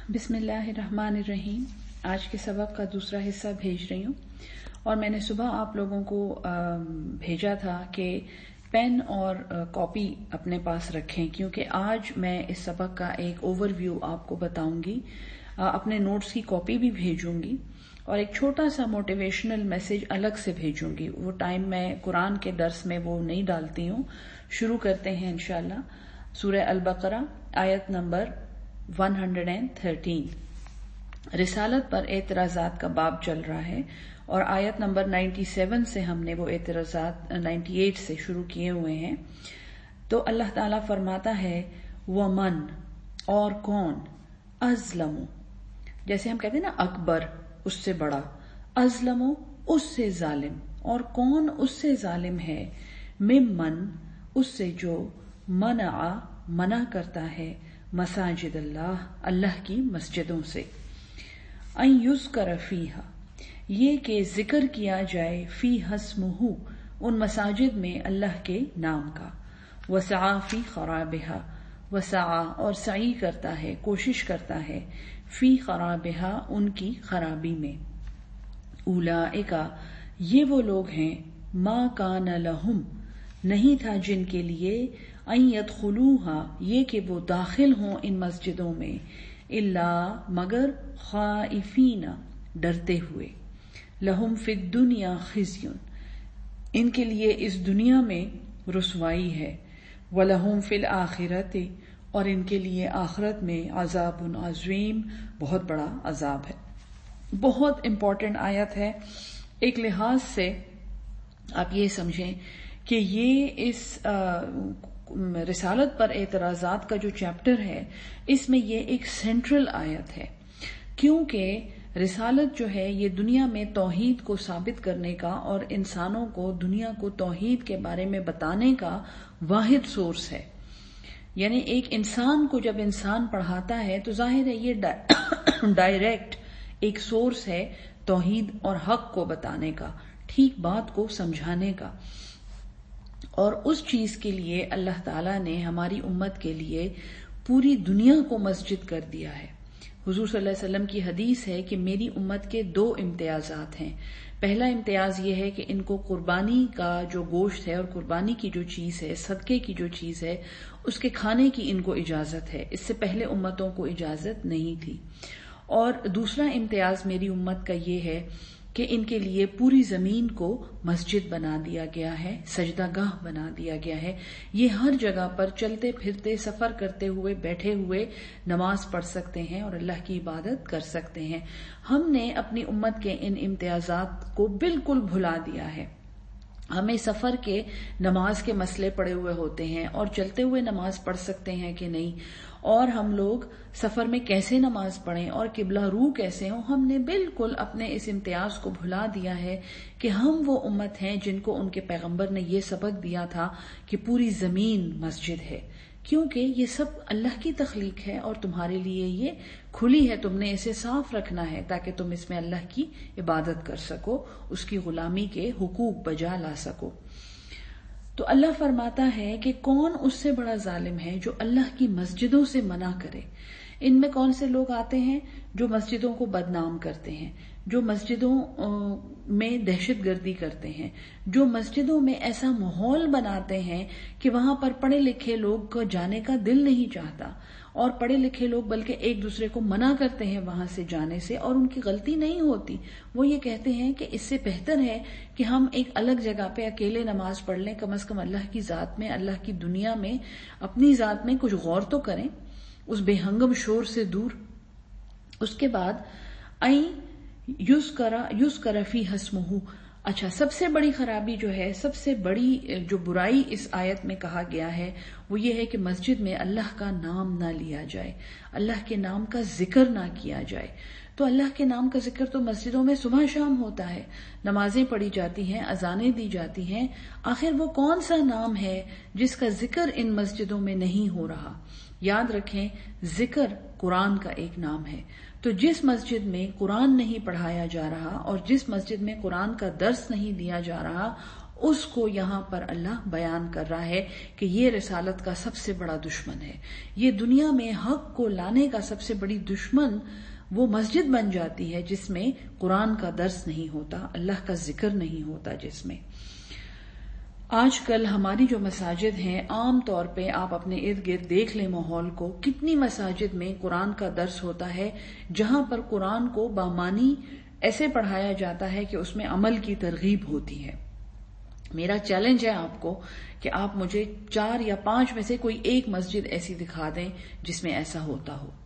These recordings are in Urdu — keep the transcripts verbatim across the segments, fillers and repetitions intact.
بسم اللہ الرحمن الرحیم. آج کے سبق کا دوسرا حصہ بھیج رہی ہوں اور میں نے صبح آپ لوگوں کو بھیجا تھا کہ پین اور کاپی اپنے پاس رکھیں کیونکہ آج میں اس سبق کا ایک اوور ویو آپ کو بتاؤں گی. اپنے نوٹس کی کاپی بھی بھیجوں گی اور ایک چھوٹا سا موٹیویشنل میسج الگ سے بھیجوں گی. وہ ٹائم میں قرآن کے درس میں وہ نہیں ڈالتی ہوں. شروع کرتے ہیں انشاءاللہ. سورہ البقرہ آیت نمبر ایک سو تیرہ. رسالت پر اعتراضات کا باب چل رہا ہے اور آیت نمبر سنتاسی سے ہم نے وہ اعتراضات اٹھانوے سے شروع کیے ہوئے ہیں. تو اللہ تعالیٰ فرماتا ہے وَمَن اور کون ازلم، جیسے ہم کہتے ہیں نا اکبر اس سے بڑا، ازلم اس سے ظالم، اور کون اس سے ظالم ہے، ممن اس سے جو منع منع کرتا ہے مساجد اللہ اللہ کی مسجدوں سے، ان یذکر فیہا یہ کہ ذکر کیا جائے، فیہا اسمہ ان مساجد میں اللہ کے نام کا، وسعی فی خرابہا وسعی اور سعی کرتا ہے کوشش کرتا ہے، فی خرابہا ان کی خرابی میں. اولئک یہ وہ لوگ ہیں، ما کان لہم نہیں تھا جن کے لیے، ان یدخلوہا یہ کہ وہ داخل ہوں ان مسجدوں میں، الا مگر خائفین ڈرتے ہوئے، لہم فی الدنیا خزی ان کے لیے اس دنیا میں رسوائی ہے، ولہم فی الآخرۃ اور ان کے لیے آخرت میں عذاب عظیم بہت بڑا عذاب ہے. بہت امپورٹنٹ آیت ہے. ایک لحاظ سے آپ یہ سمجھیں کہ یہ اس رسالت پر اعتراضات کا جو چیپٹر ہے اس میں یہ ایک سینٹرل آیت ہے، کیونکہ رسالت جو ہے یہ دنیا میں توحید کو ثابت کرنے کا اور انسانوں کو دنیا کو توحید کے بارے میں بتانے کا واحد سورس ہے. یعنی ایک انسان کو جب انسان پڑھاتا ہے تو ظاہر ہے یہ ڈائریکٹ ایک سورس ہے توحید اور حق کو بتانے کا، ٹھیک بات کو سمجھانے کا. اور اس چیز کے لیے اللہ تعالیٰ نے ہماری امت کے لیے پوری دنیا کو مسجد کر دیا ہے. حضور صلی اللہ علیہ وسلم کی حدیث ہے کہ میری امت کے دو امتیازات ہیں. پہلا امتیاز یہ ہے کہ ان کو قربانی کا جو گوشت ہے اور قربانی کی جو چیز ہے، صدقے کی جو چیز ہے، اس کے کھانے کی ان کو اجازت ہے. اس سے پہلے امتوں کو اجازت نہیں تھی. اور دوسرا امتیاز میری امت کا یہ ہے کہ ان کے لیے پوری زمین کو مسجد بنا دیا گیا ہے، سجدہ گاہ بنا دیا گیا ہے. یہ ہر جگہ پر چلتے پھرتے، سفر کرتے ہوئے، بیٹھے ہوئے نماز پڑھ سکتے ہیں اور اللہ کی عبادت کر سکتے ہیں. ہم نے اپنی امت کے ان امتیازات کو بالکل بھلا دیا ہے. ہمیں سفر کے نماز کے مسئلے پڑے ہوئے ہوتے ہیں اور چلتے ہوئے نماز پڑھ سکتے ہیں کہ نہیں، اور ہم لوگ سفر میں کیسے نماز پڑھیں اور قبلہ رو کیسے ہوں. ہم نے بالکل اپنے اس امتیاز کو بھلا دیا ہے کہ ہم وہ امت ہیں جن کو ان کے پیغمبر نے یہ سبق دیا تھا کہ پوری زمین مسجد ہے، کیونکہ یہ سب اللہ کی تخلیق ہے اور تمہارے لیے یہ کھلی ہے. تم نے اسے صاف رکھنا ہے تاکہ تم اس میں اللہ کی عبادت کر سکو، اس کی غلامی کے حقوق بجا لا سکو. تو اللہ فرماتا ہے کہ کون اس سے بڑا ظالم ہے جو اللہ کی مسجدوں سے منع کرے. ان میں کون سے لوگ آتے ہیں جو مسجدوں کو بدنام کرتے ہیں، جو مسجدوں میں دہشت گردی کرتے ہیں، جو مسجدوں میں ایسا ماحول بناتے ہیں کہ وہاں پر پڑھے لکھے لوگ کو جانے کا دل نہیں چاہتا، اور پڑھے لکھے لوگ بلکہ ایک دوسرے کو منع کرتے ہیں وہاں سے جانے سے، اور ان کی غلطی نہیں ہوتی. وہ یہ کہتے ہیں کہ اس سے بہتر ہے کہ ہم ایک الگ جگہ پہ اکیلے نماز پڑھ لیں، کم از کم اللہ کی ذات میں، اللہ کی دنیا میں، اپنی ذات میں کچھ غور تو کریں، اس بے ہنگم شور سے دور. اس کے بعد این یذکر فیہا اسمہ. اچھا، سب سے بڑی خرابی جو ہے، سب سے بڑی جو برائی اس آیت میں کہا گیا ہے وہ یہ ہے کہ مسجد میں اللہ کا نام نہ لیا جائے، اللہ کے نام کا ذکر نہ کیا جائے. تو اللہ کے نام کا ذکر تو مسجدوں میں صبح شام ہوتا ہے، نمازیں پڑھی جاتی ہیں، اذانیں دی جاتی ہیں. آخر وہ کون سا نام ہے جس کا ذکر ان مسجدوں میں نہیں ہو رہا؟ یاد رکھیں، ذکر قرآن کا ایک نام ہے. تو جس مسجد میں قرآن نہیں پڑھایا جا رہا اور جس مسجد میں قرآن کا درس نہیں دیا جا رہا اس کو یہاں پر اللہ بیان کر رہا ہے کہ یہ رسالت کا سب سے بڑا دشمن ہے. یہ دنیا میں حق کو لانے کا سب سے بڑی دشمن وہ مسجد بن جاتی ہے جس میں قرآن کا درس نہیں ہوتا، اللہ کا ذکر نہیں ہوتا. جس میں آج کل ہماری جو مساجد ہیں، عام طور پہ آپ اپنے ارد گرد دیکھ لیں ماحول کو، کتنی مساجد میں قرآن کا درس ہوتا ہے جہاں پر قرآن کو بامانی ایسے پڑھایا جاتا ہے کہ اس میں عمل کی ترغیب ہوتی ہے. میرا چیلنج ہے آپ کو کہ آپ مجھے چار یا پانچ میں سے کوئی ایک مسجد ایسی دکھا دیں جس میں ایسا ہوتا ہو.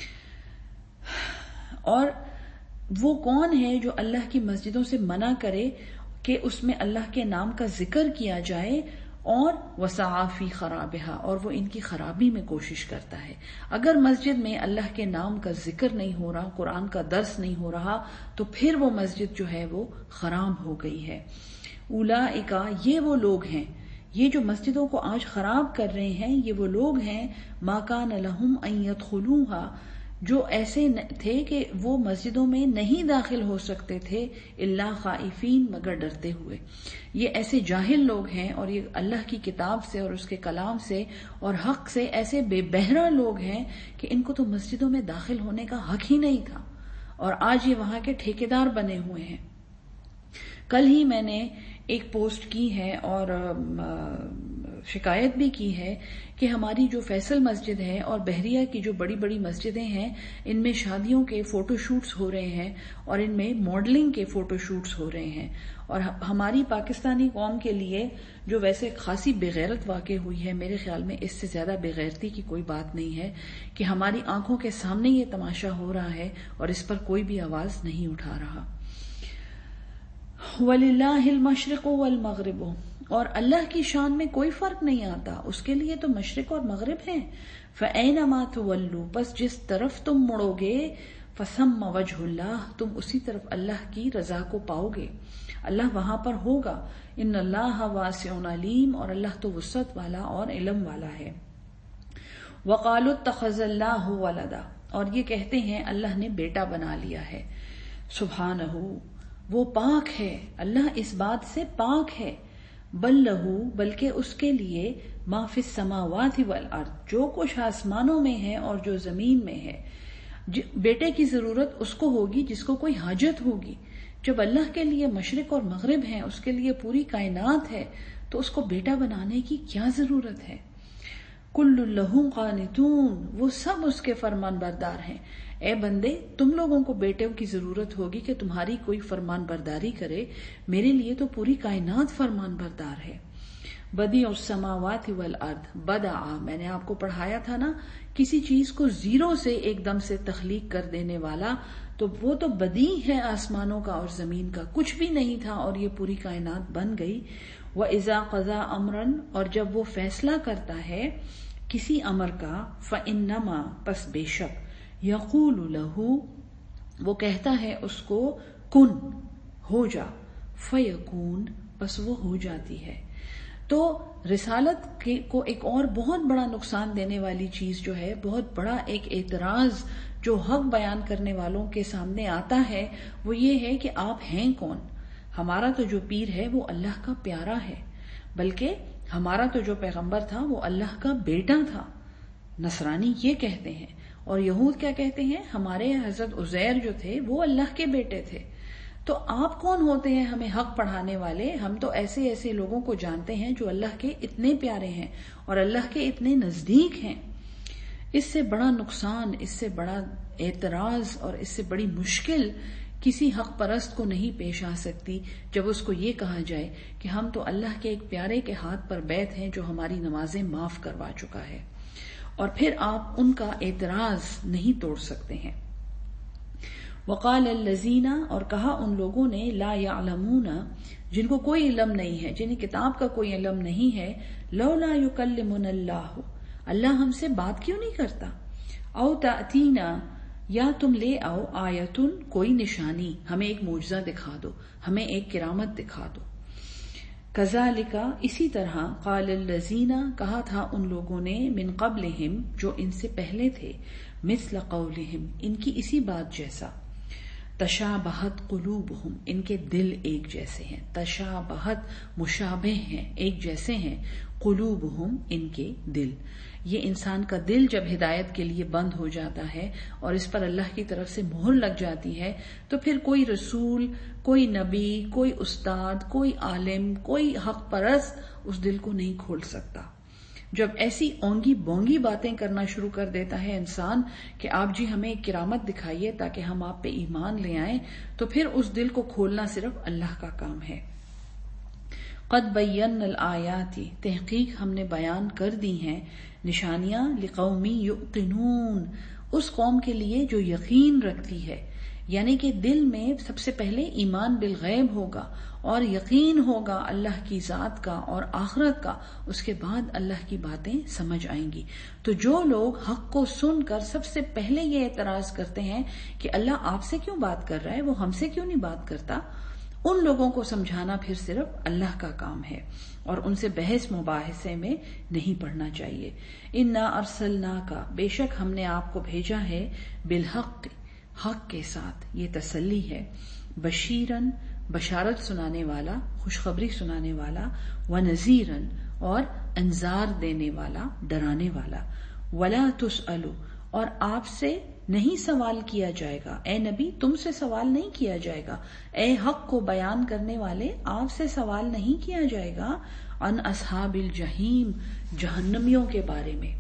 اور وہ کون ہے جو اللہ کی مسجدوں سے منع کرے کہ اس میں اللہ کے نام کا ذکر کیا جائے اور وسعی فی خرابہا، اور وہ ان کی خرابی میں کوشش کرتا ہے. اگر مسجد میں اللہ کے نام کا ذکر نہیں ہو رہا، قرآن کا درس نہیں ہو رہا، تو پھر وہ مسجد جو ہے وہ خراب ہو گئی ہے. اولئک، یہ وہ لوگ ہیں، یہ جو مسجدوں کو آج خراب کر رہے ہیں یہ وہ لوگ ہیں، ما کان لہم ان یدخلوہا، جو ایسے تھے کہ وہ مسجدوں میں نہیں داخل ہو سکتے تھے، الا خائفین، مگر ڈرتے ہوئے. یہ ایسے جاہل لوگ ہیں اور یہ اللہ کی کتاب سے اور اس کے کلام سے اور حق سے ایسے بے بہرا لوگ ہیں کہ ان کو تو مسجدوں میں داخل ہونے کا حق ہی نہیں تھا، اور آج یہ وہاں کے ٹھیکیدار بنے ہوئے ہیں. کل ہی میں نے ایک پوسٹ کی ہے اور شکایت بھی کی ہے کہ ہماری جو فیصل مسجد ہے اور بحریہ کی جو بڑی بڑی مسجدیں ہیں ان میں شادیوں کے فوٹو شوٹس ہو رہے ہیں اور ان میں ماڈلنگ کے فوٹو شوٹس ہو رہے ہیں. اور ہماری پاکستانی قوم کے لیے جو ویسے خاصی بغیرت واقع ہوئی ہے، میرے خیال میں اس سے زیادہ بغیرتی کی کوئی بات نہیں ہے کہ ہماری آنکھوں کے سامنے یہ تماشا ہو رہا ہے اور اس پر کوئی بھی آواز نہیں اٹھا رہا. وَلِلَّهِ الْمَشْرِقُ وَالْمَغْرِبُ، اور اللہ کی شان میں کوئی فرق نہیں آتا، اس کے لیے تو مشرق اور مغرب ہیں. فَأَيْنَمَا تُوَلُّوا، بس جس طرف تم مڑو گے، فَثَمَّ وَجْهُ اللَّهِ، تم اسی طرف اللہ کی رضا کو پاؤ گے، اللہ وہاں پر ہوگا. ان اللہ واسع علیم، اور اللہ تو وسعت والا اور علم والا ہے. وَقَالُوا اتَّخَذَ اللَّهُ وَلَدًا، اور یہ کہتے ہیں اللہ نے بیٹا بنا لیا ہے. سبحانہ، وہ پاک ہے، اللہ اس بات سے پاک ہے. بل لہو، بلکہ اس کے لیے ما فی السماوات والارض، جو کچھ آسمانوں میں ہے اور جو زمین میں ہے. بیٹے کی ضرورت اس کو ہوگی جس کو کوئی حاجت ہوگی. جب اللہ کے لیے مشرق اور مغرب ہیں، اس کے لیے پوری کائنات ہے، تو اس کو بیٹا بنانے کی کیا ضرورت ہے. کل لہو قانتون، وہ سب اس کے فرمان بردار ہیں. اے بندے، تم لوگوں کو بیٹوں کی ضرورت ہوگی کہ تمہاری کوئی فرمان برداری کرے، میرے لیے تو پوری کائنات فرمان بردار ہے. بدیع السماوات والارض، بدع، میں نے آپ کو پڑھایا تھا نا، کسی چیز کو زیرو سے ایک دم سے تخلیق کر دینے والا، تو وہ تو بدیع ہے آسمانوں کا اور زمین کا، کچھ بھی نہیں تھا اور یہ پوری کائنات بن گئی. وَإِذَا قَضَى أَمْرًا، اور جب وہ فیصلہ کرتا ہے کسی امر کا، فَإِنَّمَا، پس بے شک، یقول لہو، وہ کہتا ہے اس کو، کن، ہو جا، فیکون، بس وہ ہو جاتی ہے. تو رسالت کو ایک اور بہت بڑا نقصان دینے والی چیز جو ہے، بہت بڑا ایک اعتراض جو حق بیان کرنے والوں کے سامنے آتا ہے، وہ یہ ہے کہ آپ ہیں کون. ہمارا تو جو پیر ہے وہ اللہ کا پیارا ہے، بلکہ ہمارا تو جو پیغمبر تھا وہ اللہ کا بیٹا تھا. نصرانی یہ کہتے ہیں، اور یہود کیا کہتے ہیں، ہمارے حضرت عزیر جو تھے وہ اللہ کے بیٹے تھے. تو آپ کون ہوتے ہیں ہمیں حق پڑھانے والے؟ ہم تو ایسے ایسے لوگوں کو جانتے ہیں جو اللہ کے اتنے پیارے ہیں اور اللہ کے اتنے نزدیک ہیں. اس سے بڑا نقصان، اس سے بڑا اعتراض اور اس سے بڑی مشکل کسی حق پرست کو نہیں پیش آ سکتی جب اس کو یہ کہا جائے کہ ہم تو اللہ کے ایک پیارے کے ہاتھ پر بیت ہیں جو ہماری نمازیں معاف کروا چکا ہے، اور پھر آپ ان کا اعتراض نہیں توڑ سکتے ہیں. وقال الذین، اور کہا ان لوگوں نے، لا یعلمون، جن کو کوئی علم نہیں ہے، جنہیں کتاب کا کوئی علم نہیں ہے، لولا یکلمنا اللہ، اللہ ہم سے بات کیوں نہیں کرتا، او تأتینا، یا تم لے آؤ، آیتن، کوئی نشانی، ہمیں ایک معجزہ دکھا دو، ہمیں ایک کرامت دکھا دو. کذالک، اسی طرح، قال الذین، کہا تھا ان لوگوں نے، من قبلہم، جو ان سے پہلے تھے، مثل قولہم، ان کی اسی بات جیسا. تشابہت قلوبہم، ان کے دل ایک جیسے ہیں. تشابہت مشابہ ہیں، ایک جیسے ہیں. قلوبہم ان کے دل. یہ انسان کا دل جب ہدایت کے لیے بند ہو جاتا ہے اور اس پر اللہ کی طرف سے مہر لگ جاتی ہے تو پھر کوئی رسول، کوئی نبی، کوئی استاد، کوئی عالم، کوئی حق پرست اس دل کو نہیں کھول سکتا. جب ایسی اونگی بونگی باتیں کرنا شروع کر دیتا ہے انسان کہ آپ جی ہمیں ایک کرامت دکھائیے تاکہ ہم آپ پہ ایمان لے آئیں، تو پھر اس دل کو کھولنا صرف اللہ کا کام ہے. قد بینا الآیات، تحقیق ہم نے بیان کر دی ہیں نشانیاں، لقوم یوقنون، اس قوم کے لیے جو یقین رکھتی ہے. یعنی کہ دل میں سب سے پہلے ایمان بالغیب ہوگا اور یقین ہوگا اللہ کی ذات کا اور آخرت کا، اس کے بعد اللہ کی باتیں سمجھ آئیں گی. تو جو لوگ حق کو سن کر سب سے پہلے یہ اعتراض کرتے ہیں کہ اللہ آپ سے کیوں بات کر رہا ہے، وہ ہم سے کیوں نہیں بات کرتا، ان لوگوں کو سمجھانا پھر صرف اللہ کا کام ہے اور ان سے بحث مباحثے میں نہیں پڑھنا چاہیے. انا ارسلناک، بے شک ہم نے آپ کو بھیجا ہے، بالحق، حق کے ساتھ. یہ تسلی ہے. بشیرن، بشارت سنانے والا، خوشخبری سنانے والا، ونذیرن، اور انذار دینے والا، ڈرانے والا. ولا تسألوا، اور آپ سے نہیں سوال کیا جائے گا. اے نبی تم سے سوال نہیں کیا جائے گا، اے حق کو بیان کرنے والے آپ سے سوال نہیں کیا جائے گا. عن اصحاب الجحیم، جہنمیوں کے بارے میں.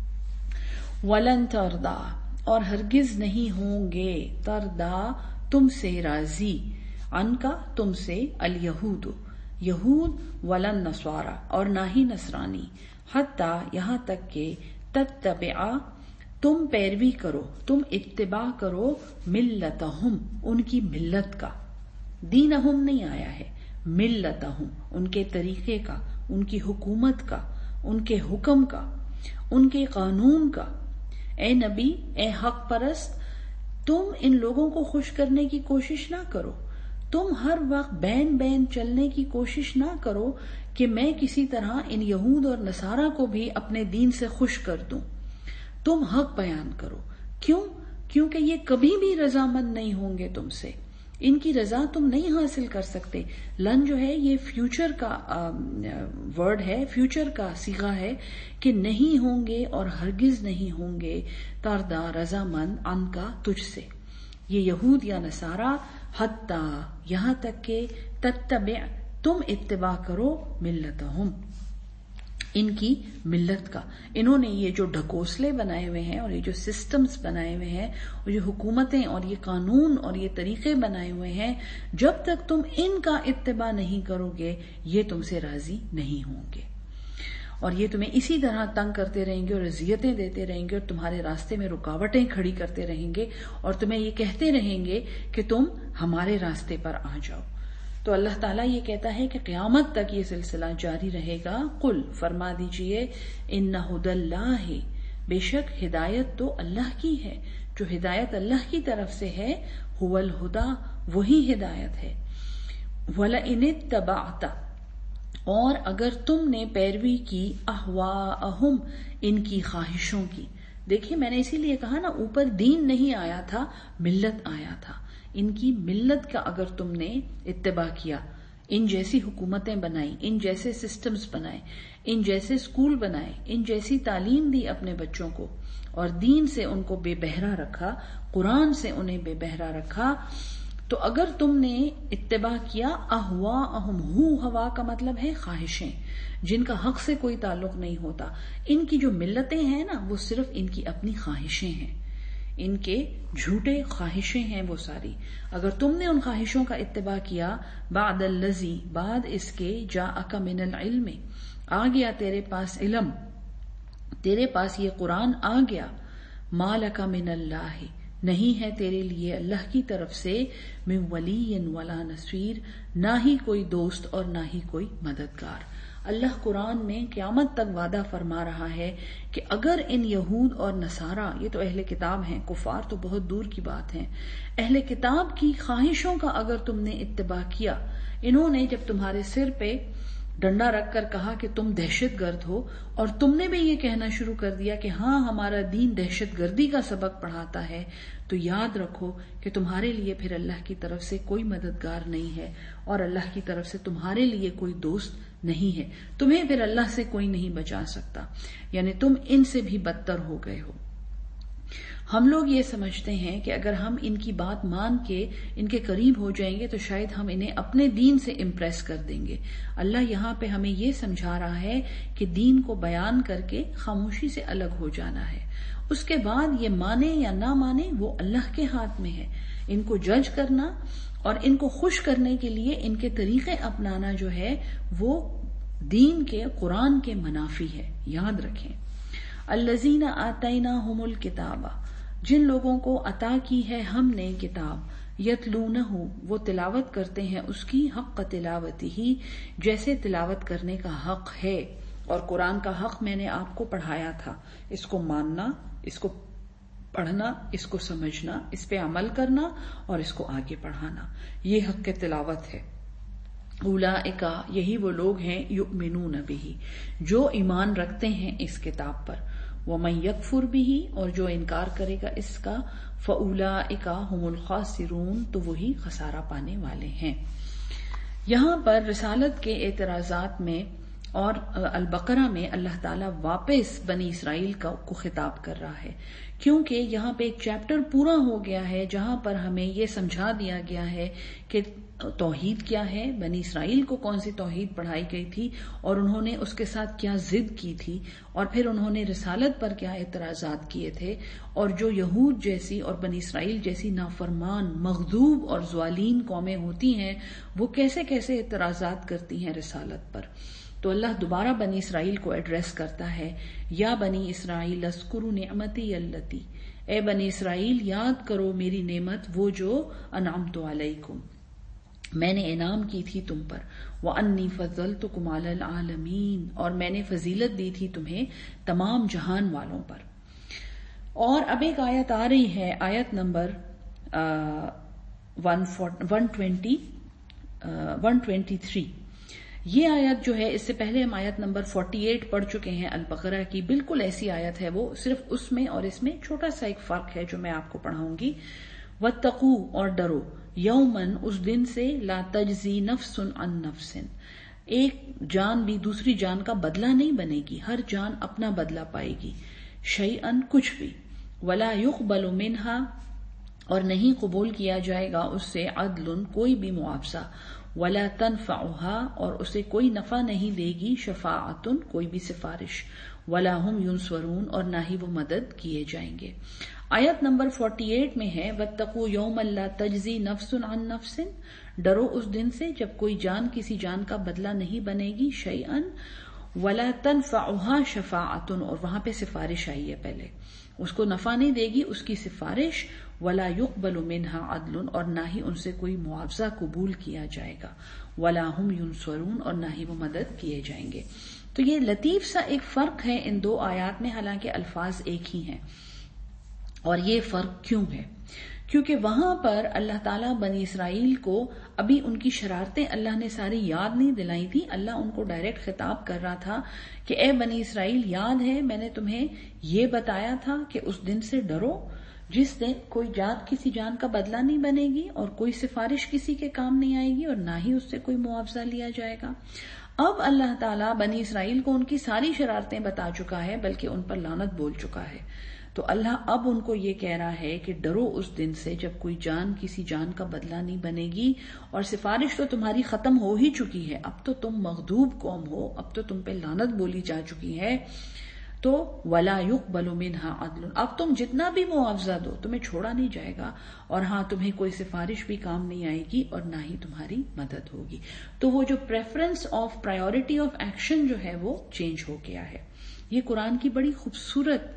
ولن تردا، اور ہرگز نہیں ہوں گے، تردا تم سے راضی، ان کا تم سے، الیہود یہود، ولن نصارا اور نہ ہی نصرانی، حتی یہاں تک کہ تتبع تم پیروی کرو، تم اتباع کرو، ملتہم ان کی ملت کا. دینہم نہیں آیا ہے، ملتہم ان کے طریقے کا، ان کی حکومت کا، ان کے حکم کا، ان کے قانون کا. اے نبی، اے حق پرست، تم ان لوگوں کو خوش کرنے کی کوشش نہ کرو. تم ہر وقت بین بین چلنے کی کوشش نہ کرو کہ میں کسی طرح ان یہود اور نصارہ کو بھی اپنے دین سے خوش کر دوں. تم حق بیان کرو. کیوں؟ کیونکہ یہ کبھی بھی رضامند نہیں ہوں گے تم سے، ان کی رضا تم نہیں حاصل کر سکتے. لن جو ہے یہ فیوچر کا ورڈ ہے، فیوچر کا صیغہ ہے کہ نہیں ہوں گے اور ہرگز نہیں ہوں گے تردا رضامند ان کا تجھ سے، یہ یہود یا نصارہ، حتی یہاں تک کہ تتبع تم اتباع کرو، ملتہم ان کی ملت کا. انہوں نے یہ جو ڈھکوسلے بنائے ہوئے ہیں اور یہ جو سسٹمز بنائے ہوئے ہیں اور یہ حکومتیں اور یہ قانون اور یہ طریقے بنائے ہوئے ہیں، جب تک تم ان کا اتباع نہیں کرو گے یہ تم سے راضی نہیں ہوں گے اور یہ تمہیں اسی طرح تنگ کرتے رہیں گے اور اذیتیں دیتے رہیں گے اور تمہارے راستے میں رکاوٹیں کھڑی کرتے رہیں گے اور تمہیں یہ کہتے رہیں گے کہ تم ہمارے راستے پر آ جاؤ. تو اللہ تعالیٰ یہ کہتا ہے کہ قیامت تک یہ سلسلہ جاری رہے گا. قل فرما دیجئے، ان ہدی اللہ، بے شک ہدایت تو اللہ کی ہے، جو ہدایت اللہ کی طرف سے ہے، هو الہدی، وہی ہدایت ہے. وَلَئِنِ اتَّبَعْتَ، اور اگر تم نے پیروی کی، اہواءہم ان کی خواہشوں کی. دیکھیں میں نے اسی لیے کہا نا، اوپر دین نہیں آیا تھا، ملت آیا تھا. ان کی ملت کا اگر تم نے اتباع کیا، ان جیسی حکومتیں بنائی، ان جیسے سسٹمز بنائے، ان جیسے اسکول بنائے، ان جیسی تعلیم دی اپنے بچوں کو اور دین سے ان کو بے بہرا رکھا، قرآن سے انہیں بے بہرا رکھا، تو اگر تم نے اتباع کیا، اہواءہم، ہو ہوا کا مطلب ہے خواہشیں جن کا حق سے کوئی تعلق نہیں ہوتا. ان کی جو ملتیں ہیں نا وہ صرف ان کی اپنی خواہشیں ہیں، ان کے جھوٹے خواہشیں ہیں وہ ساری. اگر تم نے ان خواہشوں کا اتباع کیا، بعد الذی، بعد اس کے، جاءک من العلم، آ گیا تیرے پاس علم، تیرے پاس یہ قرآن آ گیا، ما لک من اللہ، نہیں ہے تیرے لیے اللہ کی طرف سے، من ولی ولا نصیر، نہ ہی کوئی دوست اور نہ ہی کوئی مددگار. اللہ قرآن میں قیامت تک وعدہ فرما رہا ہے کہ اگر ان یہود اور نصارہ، یہ تو اہل کتاب ہیں، کفار تو بہت دور کی بات ہیں، اہل کتاب کی خواہشوں کا اگر تم نے اتباع کیا، انہوں نے جب تمہارے سر پہ ڈنڈا رکھ کر کہا کہ تم دہشت گرد ہو، اور تم نے بھی یہ کہنا شروع کر دیا کہ ہاں ہمارا دین دہشت گردی کا سبق پڑھاتا ہے، تو یاد رکھو کہ تمہارے لیے پھر اللہ کی طرف سے کوئی مددگار نہیں ہے، اور اللہ کی طرف سے تمہارے لیے کوئی دوست نہیں ہے، تمہیں پھر اللہ سے کوئی نہیں بچا سکتا، یعنی تم ان سے بھی بدتر ہو گئے ہو۔ ہم لوگ یہ سمجھتے ہیں کہ اگر ہم ان کی بات مان کے ان کے قریب ہو جائیں گے تو شاید ہم انہیں اپنے دین سے امپریس کر دیں گے۔ اللہ یہاں پہ ہمیں یہ سمجھا رہا ہے کہ دین کو بیان کر کے خاموشی سے الگ ہو جانا ہے، اس کے بعد یہ مانے یا نہ مانے وہ اللہ کے ہاتھ میں ہے۔ ان کو جج کرنا اور ان کو خوش کرنے کے لیے ان کے طریقے اپنانا جو ہے وہ دین کے، قرآن کے منافی ہے، یاد رکھیں۔ الذین آتیناہم الکتاب، جن لوگوں کو عطا کی ہے ہم نے کتاب، یتلونہ، وہ تلاوت کرتے ہیں اس کی، حق تلاوتی ہی، جیسے تلاوت کرنے کا حق ہے۔ اور قرآن کا حق میں نے آپ کو پڑھایا تھا، اس کو ماننا، اس کو پڑھنا، اس کو سمجھنا، اس پہ عمل کرنا اور اس کو آگے پڑھانا، یہ حق تلاوت ہے۔ اولئک، یہی وہ لوگ ہیں، یؤمنون بہ، جو ایمان رکھتے ہیں اس کتاب پر، ومن یکفر بہ، اور جو انکار کرے گا اس کا، فاولئک ھم الخاسرون، تو وہی خسارہ پانے والے ہیں۔ یہاں پر رسالت کے اعتراضات میں اور البقرہ میں اللہ تعالیٰ واپس بنی اسرائیل کو خطاب کر رہا ہے، کیونکہ یہاں پہ ایک چیپٹر پورا ہو گیا ہے جہاں پر ہمیں یہ سمجھا دیا گیا ہے کہ توحید کیا ہے، بنی اسرائیل کو کون سی توحید پڑھائی گئی تھی اور انہوں نے اس کے ساتھ کیا ضد کی تھی، اور پھر انہوں نے رسالت پر کیا اعتراضات کیے تھے، اور جو یہود جیسی اور بنی اسرائیل جیسی نافرمان، مغضوب اور ظالم قومیں ہوتی ہیں وہ کیسے کیسے اعتراضات کرتی ہیں رسالت پر۔ تو اللہ دوبارہ بنی اسرائیل کو ایڈریس کرتا ہے، یا بنی اسرائیل اذکروا نعمتی التی، اے بنی اسرائیل یاد کرو میری نعمت وہ جو انعمت علیکم، میں نے انعام کی تھی تم پر، وانی فضلتکم علی العالمین، اور میں نے فضیلت دی تھی تمہیں تمام جہان والوں پر۔ اور اب ایک آیت آ رہی ہے، آیت نمبر one twenty one twenty three. یہ آیت جو ہے، اس سے پہلے ہم آیت نمبر فورٹی ایٹ پڑھ چکے ہیں البقرہ کی، بالکل ایسی آیت ہے وہ، صرف اس میں اور اس میں چھوٹا سا ایک فرق ہے جو میں آپ کو پڑھاؤں گی۔ واتقوا، اور ڈرو، یومن، اس دن سے، لا تجزی نفس عن نفس، ایک جان بھی دوسری جان کا بدلہ نہیں بنے گی، ہر جان اپنا بدلہ پائے گی، شیئن، کچھ بھی، ولا یقبل منہا، اور نہیں قبول کیا جائے گا اس سے، عدل، کوئی بھی معاوضہ، ولا تنفعها، اور اسے کوئی نفع نہیں دے گی، شفاعت، کوئی بھی سفارش، ولا هم ينصرون، اور نہ ہی وہ مدد کیے جائیں گے۔ آیت نمبر اڑتالیس میں ہے، واتقوا یوما لا تجزی نفس عن نفس، ڈرو اس دن سے جب کوئی جان کسی جان کا بدلہ نہیں بنے گی، شیئا ولا تنفعها شفاعت، اور وہاں پہ سفارش آئی ہے پہلے، اس کو نفع نہیں دے گی اس کی سفارش، ولا يقبل منها عدل، اور نہ ہی ان سے کوئی معاوضہ قبول کیا جائے گا، ولا هم ينصرون، اور نہ ہی وہ مدد کیے جائیں گے۔ تو یہ لطیف سا ایک فرق ہے ان دو آیات میں، حالانکہ الفاظ ایک ہی ہیں۔ اور یہ فرق کیوں ہے؟ کیونکہ وہاں پر اللہ تعالیٰ بنی اسرائیل کو ابھی ان کی شرارتیں اللہ نے ساری یاد نہیں دلائی تھی، اللہ ان کو ڈائریکٹ خطاب کر رہا تھا کہ اے بنی اسرائیل، یاد ہے میں نے تمہیں یہ بتایا تھا کہ اس دن سے ڈرو جس دن کوئی جان کسی جان کا بدلہ نہیں بنے گی اور کوئی سفارش کسی کے کام نہیں آئے گی اور نہ ہی اس سے کوئی معاوضہ لیا جائے گا۔ اب اللہ تعالیٰ بنی اسرائیل کو ان کی ساری شرارتیں بتا چکا ہے، بلکہ ان پر لعنت بول چکا ہے، تو اللہ اب ان کو یہ کہہ رہا ہے کہ ڈرو اس دن سے جب کوئی جان کسی جان کا بدلہ نہیں بنے گی، اور سفارش تو تمہاری ختم ہو ہی چکی ہے، اب تو تم مغضوب قوم ہو، اب تو تم پہ لعنت بولی جا چکی ہے، تو ولا يقبل منها عدل، اب تم جتنا بھی معاوضہ دو تمہیں چھوڑا نہیں جائے گا، اور ہاں تمہیں کوئی سفارش بھی کام نہیں آئے گی اور نہ ہی تمہاری مدد ہوگی۔ تو وہ جو preference of priority of action جو ہے وہ چینج ہو گیا ہے۔ یہ قرآن کی بڑی خوبصورت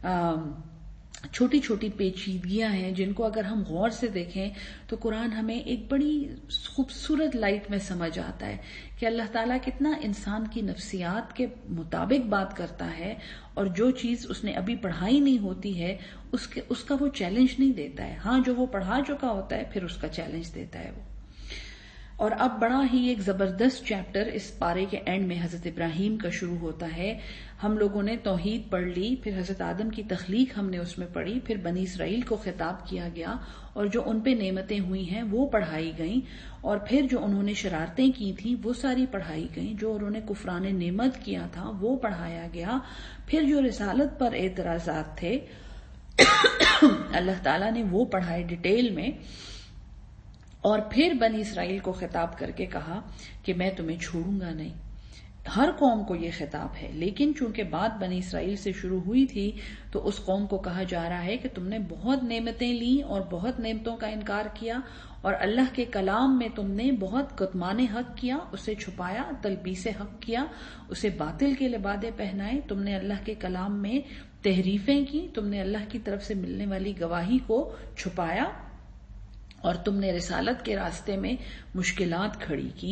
چھوٹی چھوٹی پیچیدگیاں ہیں جن کو اگر ہم غور سے دیکھیں تو قرآن ہمیں ایک بڑی خوبصورت لائٹ میں سمجھ آتا ہے کہ اللہ تعالیٰ کتنا انسان کی نفسیات کے مطابق بات کرتا ہے، اور جو چیز اس نے ابھی پڑھائی نہیں ہوتی ہے اس کے اس کا وہ چیلنج نہیں دیتا ہے، ہاں جو وہ پڑھا چکا ہوتا ہے پھر اس کا چیلنج دیتا ہے وہ۔ اور اب بڑا ہی ایک زبردست چیپٹر اس پارے کے اینڈ میں حضرت ابراہیم کا شروع ہوتا ہے. ہم لوگوں نے توحید پڑھ لی، پھر حضرت آدم کی تخلیق ہم نے اس میں پڑھی، پھر بنی اسرائیل کو خطاب کیا گیا اور جو ان پہ نعمتیں ہوئی ہیں وہ پڑھائی گئیں، اور پھر جو انہوں نے شرارتیں کی تھیں وہ ساری پڑھائی گئیں، جو انہوں نے کفران نعمت کیا تھا وہ پڑھایا گیا. پھر جو رسالت پر اعتراضات تھے اللہ تعالیٰ نے وہ پڑھائے ڈیٹیل میں، اور پھر بنی اسرائیل کو خطاب کر کے کہا کہ میں تمہیں چھوڑوں گا نہیں. ہر قوم کو یہ خطاب ہے، لیکن چونکہ بات بنی اسرائیل سے شروع ہوئی تھی تو اس قوم کو کہا جا رہا ہے کہ تم نے بہت نعمتیں لیں اور بہت نعمتوں کا انکار کیا، اور اللہ کے کلام میں تم نے بہت کتمان حق کیا، اسے چھپایا، تلبیس حق کیا، اسے باطل کے لبادے پہنائے. تم نے اللہ کے کلام میں تحریفیں کی، تم نے اللہ کی طرف سے ملنے والی گواہی کو چھپایا، اور تم نے رسالت کے راستے میں مشکلات کھڑی کی.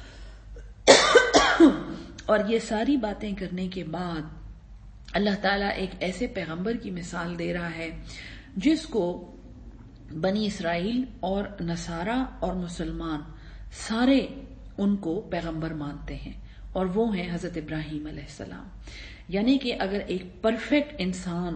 اور یہ ساری باتیں کرنے کے بعد اللہ تعالیٰ ایک ایسے پیغمبر کی مثال دے رہا ہے جس کو بنی اسرائیل اور نصارہ اور مسلمان سارے ان کو پیغمبر مانتے ہیں، اور وہ ہیں حضرت ابراہیم علیہ السلام. یعنی کہ اگر ایک پرفیکٹ انسان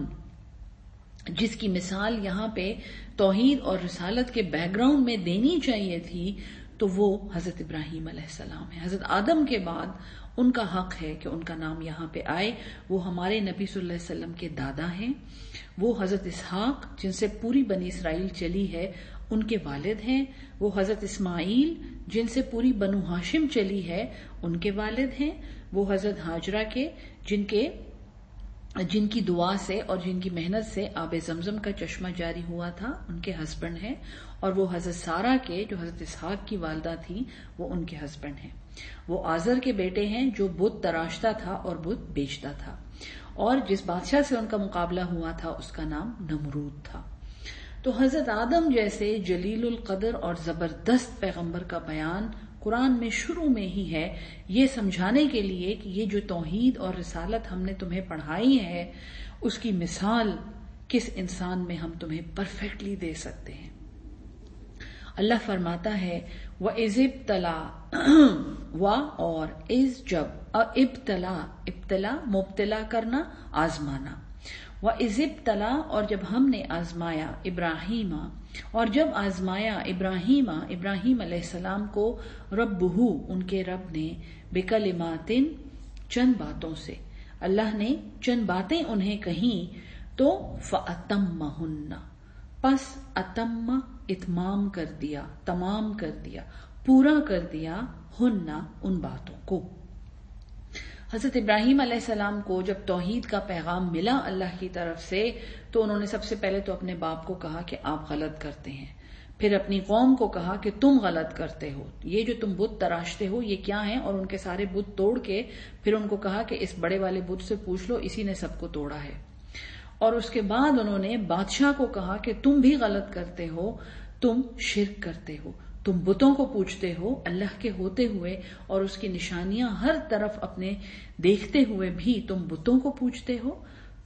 جس کی مثال یہاں پہ توحید اور رسالت کے بیک گراؤنڈ میں دینی چاہیے تھی تو وہ حضرت ابراہیم علیہ السلام ہے. حضرت آدم کے بعد ان کا حق ہے کہ ان کا نام یہاں پہ آئے. وہ ہمارے نبی صلی اللہ علیہ وسلم کے دادا ہیں. وہ حضرت اسحاق جن سے پوری بنی اسرائیل چلی ہے ان کے والد ہیں. وہ حضرت اسماعیل جن سے پوری بنو ہاشم چلی ہے ان کے والد ہیں. وہ حضرت ہاجرہ کے جن کے جن کی دعا سے اور جن کی محنت سے آب زمزم کا چشمہ جاری ہوا تھا ان کے ہسبینڈ ہیں. اور وہ حضرت سارہ کے جو حضرت اسحاق کی والدہ تھی وہ ان کے ہسبینڈ ہیں. وہ آزر کے بیٹے ہیں جو بت تراشتا تھا اور بت بیچتا تھا، اور جس بادشاہ سے ان کا مقابلہ ہوا تھا اس کا نام نمرود تھا. تو حضرت آدم جیسے جلیل القدر اور زبردست پیغمبر کا بیان قرآن میں شروع میں ہی ہے، یہ سمجھانے کے لیے کہ یہ جو توحید اور رسالت ہم نے تمہیں پڑھائی ہے اس کی مثال کس انسان میں ہم تمہیں پرفیکٹلی دے سکتے ہیں. اللہ فرماتا ہے وَإِذِ ابْتَلَا و اور از جب، ابتلا ابتلا مبتلا کرنا، آزمانا. وَإِذِ ابْتَلَا اور جب ہم نے آزمایا، ابراہیم اور جب آزمایا ابراہیم ابراہیم علیہ السلام کو، ربہ ان کے رب نے، بکلمات چند باتوں سے، اللہ نے چند باتیں انہیں کہیں تو فَأَتَمَّهُنَّ پس اتم اتمام کر دیا، تمام کر دیا، پورا کر دیا، ہننا ان باتوں کو. حضرت ابراہیم علیہ السلام کو جب توحید کا پیغام ملا اللہ کی طرف سے تو انہوں نے سب سے پہلے تو اپنے باپ کو کہا کہ آپ غلط کرتے ہیں، پھر اپنی قوم کو کہا کہ تم غلط کرتے ہو، یہ جو تم بت تراشتے ہو یہ کیا ہیں، اور ان کے سارے بت توڑ کے پھر ان کو کہا کہ اس بڑے والے بت سے پوچھ لو، اسی نے سب کو توڑا ہے. اور اس کے بعد انہوں نے بادشاہ کو کہا کہ تم بھی غلط کرتے ہو، تم شرک کرتے ہو، تم بتوں کو پوجتے ہو اللہ کے ہوتے ہوئے، اور اس کی نشانیاں ہر طرف اپنے دیکھتے ہوئے بھی تم بتوں کو پوجتے ہو.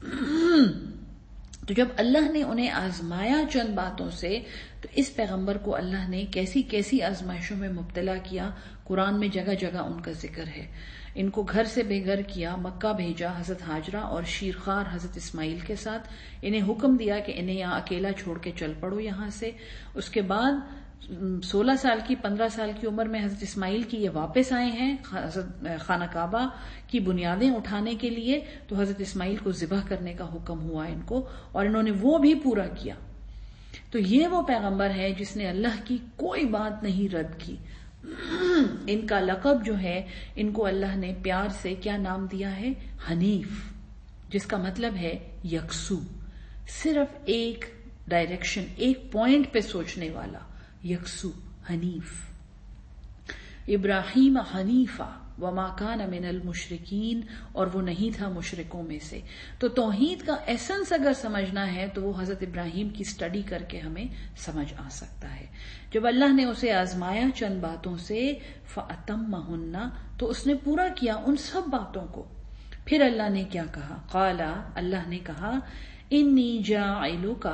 تو جب اللہ نے انہیں آزمایا چند باتوں سے تو اس پیغمبر کو اللہ نے کیسی کیسی آزمائشوں میں مبتلا کیا، قرآن میں جگہ جگہ ان کا ذکر ہے. ان کو گھر سے بے گھر کیا، مکہ بھیجا حضرت ہاجرہ اور شیرخوار حضرت اسماعیل کے ساتھ، انہیں حکم دیا کہ انہیں یہاں اکیلا چھوڑ کے چل پڑو یہاں سے. اس کے بعد سولہ سال کی پندرہ سال کی عمر میں حضرت اسماعیل کی یہ واپس آئے ہیں حضرت خانہ کعبہ کی بنیادیں اٹھانے کے لیے، تو حضرت اسماعیل کو ذبح کرنے کا حکم ہوا ان کو، اور انہوں نے وہ بھی پورا کیا. تو یہ وہ پیغمبر ہے جس نے اللہ کی کوئی بات نہیں رد کی. ان کا لقب جو ہے ان کو اللہ نے پیار سے کیا نام دیا ہے، حنیف، جس کا مطلب ہے یکسو، صرف ایک ڈائریکشن، ایک پوائنٹ پہ سوچنے والا، یکسو، حنیف. ابراہیم حنیفہ وما کان من المشرکین، اور وہ نہیں تھا مشرکوں میں سے. تو توحید کا ایسنس اگر سمجھنا ہے تو وہ حضرت ابراہیم کی سٹڈی کر کے ہمیں سمجھ آ سکتا ہے. جب اللہ نے اسے آزمایا چند باتوں سے، فَأَتَمَّهُنَّ تو اس نے پورا کیا ان سب باتوں کو. پھر اللہ نے کیا کہا، قالا اللہ نے کہا، انی جاعلک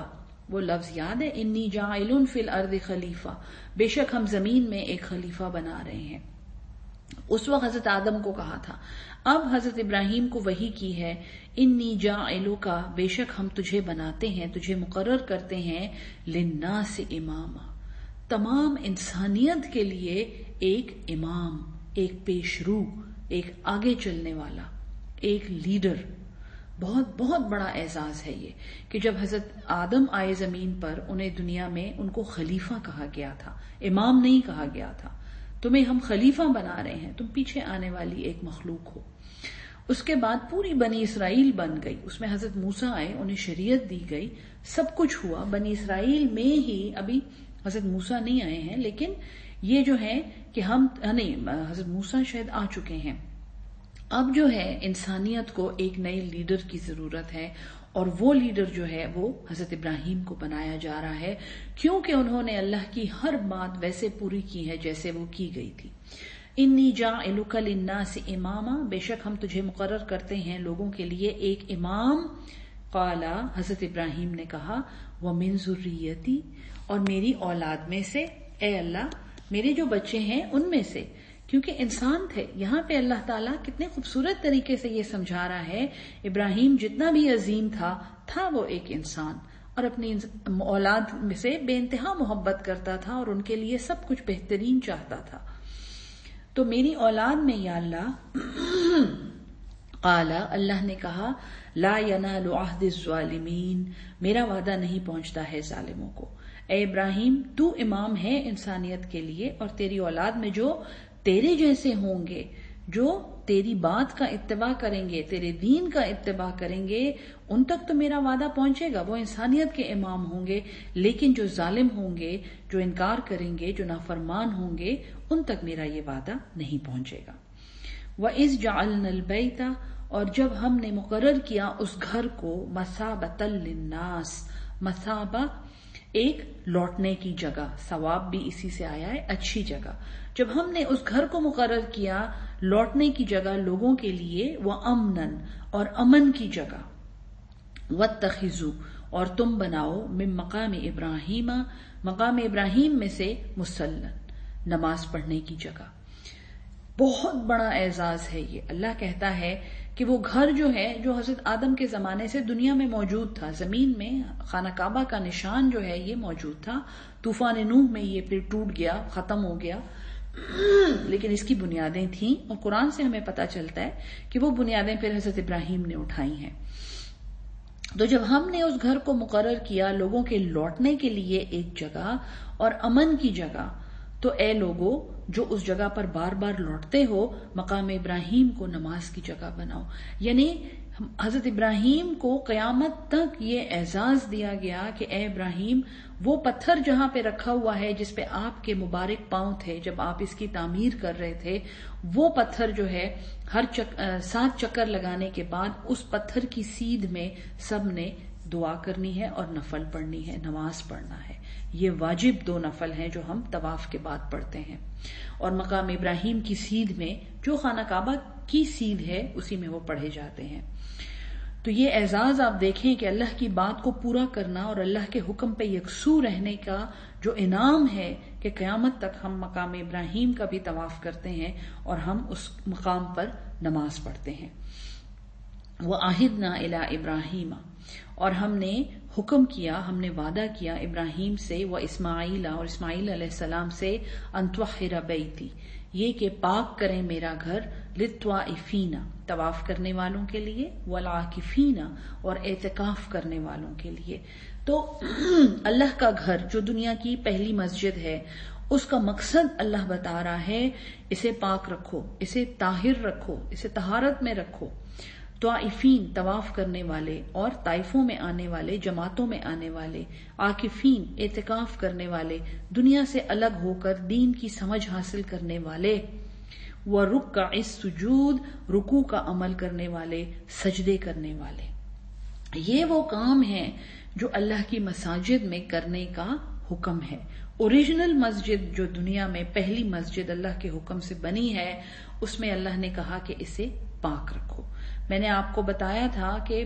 وہ لفظ یاد ہے، انی جاعل فی الارض خلیفہ، بے شک ہم زمین میں ایک خلیفہ بنا رہے ہیں. اس وقت حضرت آدم کو کہا تھا. اب حضرت ابراہیم کو وحی کی ہے، انی جاعلک، بے شک ہم تجھے بناتے ہیں، تجھے مقرر کرتے ہیں، للناس اماما، تمام انسانیت کے لیے ایک امام، ایک پیشرو، ایک آگے چلنے والا، ایک لیڈر. بہت بہت بڑا اعزاز ہے یہ کہ جب حضرت آدم آئے زمین پر، انہیں دنیا میں ان کو خلیفہ کہا گیا تھا، امام نہیں کہا گیا تھا. تمہیں ہم خلیفہ بنا رہے ہیں، تم پیچھے آنے والی ایک مخلوق ہو. اس کے بعد پوری بنی اسرائیل بن گئی، اس میں حضرت موسیٰ آئے، انہیں شریعت دی گئی، سب کچھ ہوا. بنی اسرائیل میں ہی ابھی حضرت موسیٰ نہیں آئے ہیں، لیکن یہ جو ہے کہ ہم نہیں، حضرت موسیٰ شاید آ چکے ہیں. اب جو ہے انسانیت کو ایک نئے لیڈر کی ضرورت ہے، اور وہ لیڈر جو ہے وہ حضرت ابراہیم کو بنایا جا رہا ہے، کیونکہ انہوں نے اللہ کی ہر بات ویسے پوری کی ہے جیسے وہ کی گئی تھی. انی جاعلک للناس اماما، بے شک ہم تجھے مقرر کرتے ہیں لوگوں کے لیے ایک امام. قال، حضرت ابراہیم نے کہا، ومن ذریتی، اور میری اولاد میں سے، اے اللہ میرے جو بچے ہیں ان میں سے. کیونکہ انسان تھے. یہاں پہ اللہ تعالیٰ کتنے خوبصورت طریقے سے یہ سمجھا رہا ہے، ابراہیم جتنا بھی عظیم تھا تھا وہ ایک انسان، اور اپنی اولاد میں سے بے انتہا محبت کرتا تھا اور ان کے لیے سب کچھ بہترین چاہتا تھا. تو میری اولاد میں یا اللہ، قال، اللہ نے کہا، لا ینال عہد الظالمین، میرا وعدہ نہیں پہنچتا ہے ظالموں کو. اے ابراہیم، تو امام ہے انسانیت کے لیے، اور تیری اولاد میں جو تیرے جیسے ہوں گے، جو تیری بات کا اتباع کریں گے، تیرے دین کا اتباع کریں گے، ان تک تو میرا وعدہ پہنچے گا، وہ انسانیت کے امام ہوں گے. لیکن جو ظالم ہوں گے، جو انکار کریں گے، جو نافرمان ہوں گے، ان تک میرا یہ وعدہ نہیں پہنچے گا. وَإِذْ جَعَلْنَا الْبَيْتَ، اور جب ہم نے مقرر کیا اس گھر کو، مَثَابَةً لِلنَّاسِ، مثابہ ایک لوٹنے کی جگہ، ثواب بھی اسی سے آیا ہے، اچھی جگہ. جب ہم نے اس گھر کو مقرر کیا لوٹنے کی جگہ لوگوں کے لیے، وَأَمْنًا، اور امن کی جگہ، وَاتَّخِذُوا، اور تم بناؤ، من مقام ابراہیم، مقام ابراہیم میں سے، مصلی، نماز پڑھنے کی جگہ. بہت بڑا اعزاز ہے یہ. اللہ کہتا ہے کہ وہ گھر جو ہے، جو حضرت آدم کے زمانے سے دنیا میں موجود تھا، زمین میں خانہ کعبہ کا نشان جو ہے یہ موجود تھا. طوفان نوح میں یہ پھر ٹوٹ گیا، ختم ہو گیا، لیکن اس کی بنیادیں تھیں، اور قرآن سے ہمیں پتہ چلتا ہے کہ وہ بنیادیں پھر حضرت ابراہیم نے اٹھائی ہیں. تو جب ہم نے اس گھر کو مقرر کیا لوگوں کے لوٹنے کے لیے ایک جگہ اور امن کی جگہ، تو اے لوگو جو اس جگہ پر بار بار لوٹتے ہو، مقام ابراہیم کو نماز کی جگہ بناؤ. یعنی حضرت ابراہیم کو قیامت تک یہ اعزاز دیا گیا کہ اے ابراہیم، وہ پتھر جہاں پہ رکھا ہوا ہے جس پہ آپ کے مبارک پاؤں تھے جب آپ اس کی تعمیر کر رہے تھے، وہ پتھر جو ہے ہر چک سات چکر لگانے کے بعد اس پتھر کی سیدھ میں سب نے دعا کرنی ہے اور نفل پڑھنی ہے، نماز پڑھنا ہے. یہ واجب دو نفل ہیں جو ہم طواف کے بعد پڑھتے ہیں، اور مقام ابراہیم کی سیدھ میں جو خانہ کعبہ کی سیدھ ہے اسی میں وہ پڑھے جاتے ہیں. تو یہ اعزاز آپ دیکھیں کہ اللہ کی بات کو پورا کرنا اور اللہ کے حکم پہ یکسو رہنے کا جو انعام ہے کہ قیامت تک ہم مقام ابراہیم کا بھی طواف کرتے ہیں اور ہم اس مقام پر نماز پڑھتے ہیں. وَعَهِدْنَا إِلَىٰ إِبْرَاهِيمَ، اور ہم نے حکم کیا، ہم نے وعدہ کیا ابراہیم سے، و اسماعیل، اور اسماعیل علیہ السلام سے، ان طہر بیتی، یہ کہ پاک کریں میرا گھر، للطوائفین، طواف کرنے والوں کے لیے، والعاکفین، اور اعتکاف کرنے والوں کے لیے. تو اللہ کا گھر جو دنیا کی پہلی مسجد ہے، اس کا مقصد اللہ بتا رہا ہے، اسے پاک رکھو، اسے طاہر رکھو، اسے طہارت میں رکھو. طائفین، طواف کرنے والے، اور طائفوں میں آنے والے، جماعتوں میں آنے والے. عاکفین، اعتکاف کرنے والے، دنیا سے الگ ہو کر دین کی سمجھ حاصل کرنے والے. وَرُکَّعِ السُّجُودِ، رکوع کا عمل کرنے والے، سجدے کرنے والے. یہ وہ کام ہیں جو اللہ کی مساجد میں کرنے کا حکم ہے. اوریجنل مسجد جو دنیا میں پہلی مسجد اللہ کے حکم سے بنی ہے، اس میں اللہ نے کہا کہ اسے پاک رکھو. میں نے آپ کو بتایا تھا کہ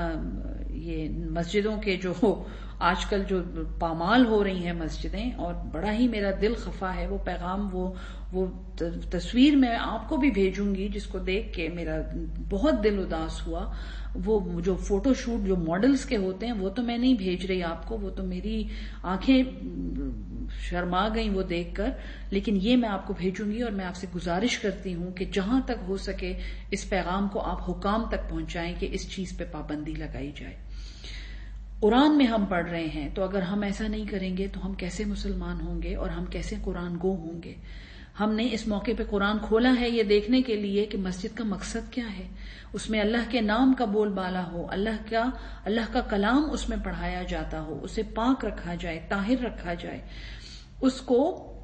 یہ مسجدوں کے جو آج کل جو پامال ہو رہی ہیں مسجدیں، اور بڑا ہی میرا دل خفا ہے، وہ پیغام وہ وہ تصویر میں آپ کو بھی بھیجوں گی جس کو دیکھ کے میرا بہت دل اداس ہوا. وہ جو فوٹو شوٹ جو ماڈلز کے ہوتے ہیں وہ تو میں نہیں بھیج رہی آپ کو، وہ تو میری آنکھیں شرما گئیں وہ دیکھ کر، لیکن یہ میں آپ کو بھیجوں گی. اور میں آپ سے گزارش کرتی ہوں کہ جہاں تک ہو سکے اس پیغام کو آپ حکام تک پہنچائیں کہ اس چیز پہ پابندی لگائی جائے. قرآن میں ہم پڑھ رہے ہیں، تو اگر ہم ایسا نہیں کریں گے تو ہم کیسے مسلمان ہوں گے اور ہم کیسے قرآن گو ہوں گے؟ ہم نے اس موقع پہ قرآن کھولا ہے یہ دیکھنے کے لیے کہ مسجد کا مقصد کیا ہے، اس میں اللہ کے نام کا بول بالا ہو، اللہ کا اللہ کا کلام اس میں پڑھایا جاتا ہو، اسے پاک رکھا جائے، طاہر رکھا جائے، اس کو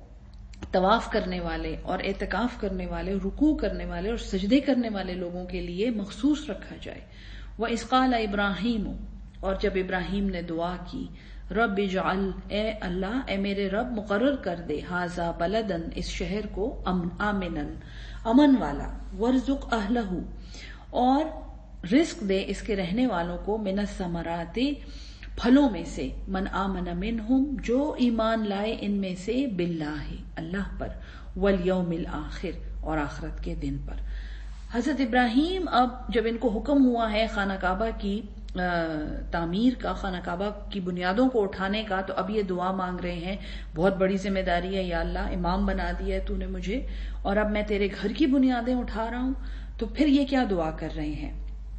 طواف کرنے والے اور اعتکاف کرنے والے، رکوع کرنے والے اور سجدے کرنے والے لوگوں کے لیے مخصوص رکھا جائے. وَإِذْ قَالَ إِبْرَاهِيمُ، اور جب ابراہیم نے دعا کی، رب اجعل، اے اللہ، اے میرے رب مقرر کر دے، ھذا بلدن، اس شہر کو، آمنا، امن والا، وارزق اہلہ، اور رزق دے اس کے رہنے والوں کو، من الثمرات، پھلوں میں سے، من آمن منہم، جو ایمان لائے ان میں سے، باللہ، اللہ پر، والیوم الآخر، اور آخرت کے دن پر. حضرت ابراہیم اب جب ان کو حکم ہوا ہے خانہ کعبہ کی تعمیر کا، خانہ کعبہ کی بنیادوں کو اٹھانے کا، تو اب یہ دعا مانگ رہے ہیں. بہت بڑی ذمہ داری ہے یا اللہ، امام بنا دیا ہے تو نے مجھے، اور اب میں تیرے گھر کی بنیادیں اٹھا رہا ہوں. تو پھر یہ کیا دعا کر رہے ہیں؟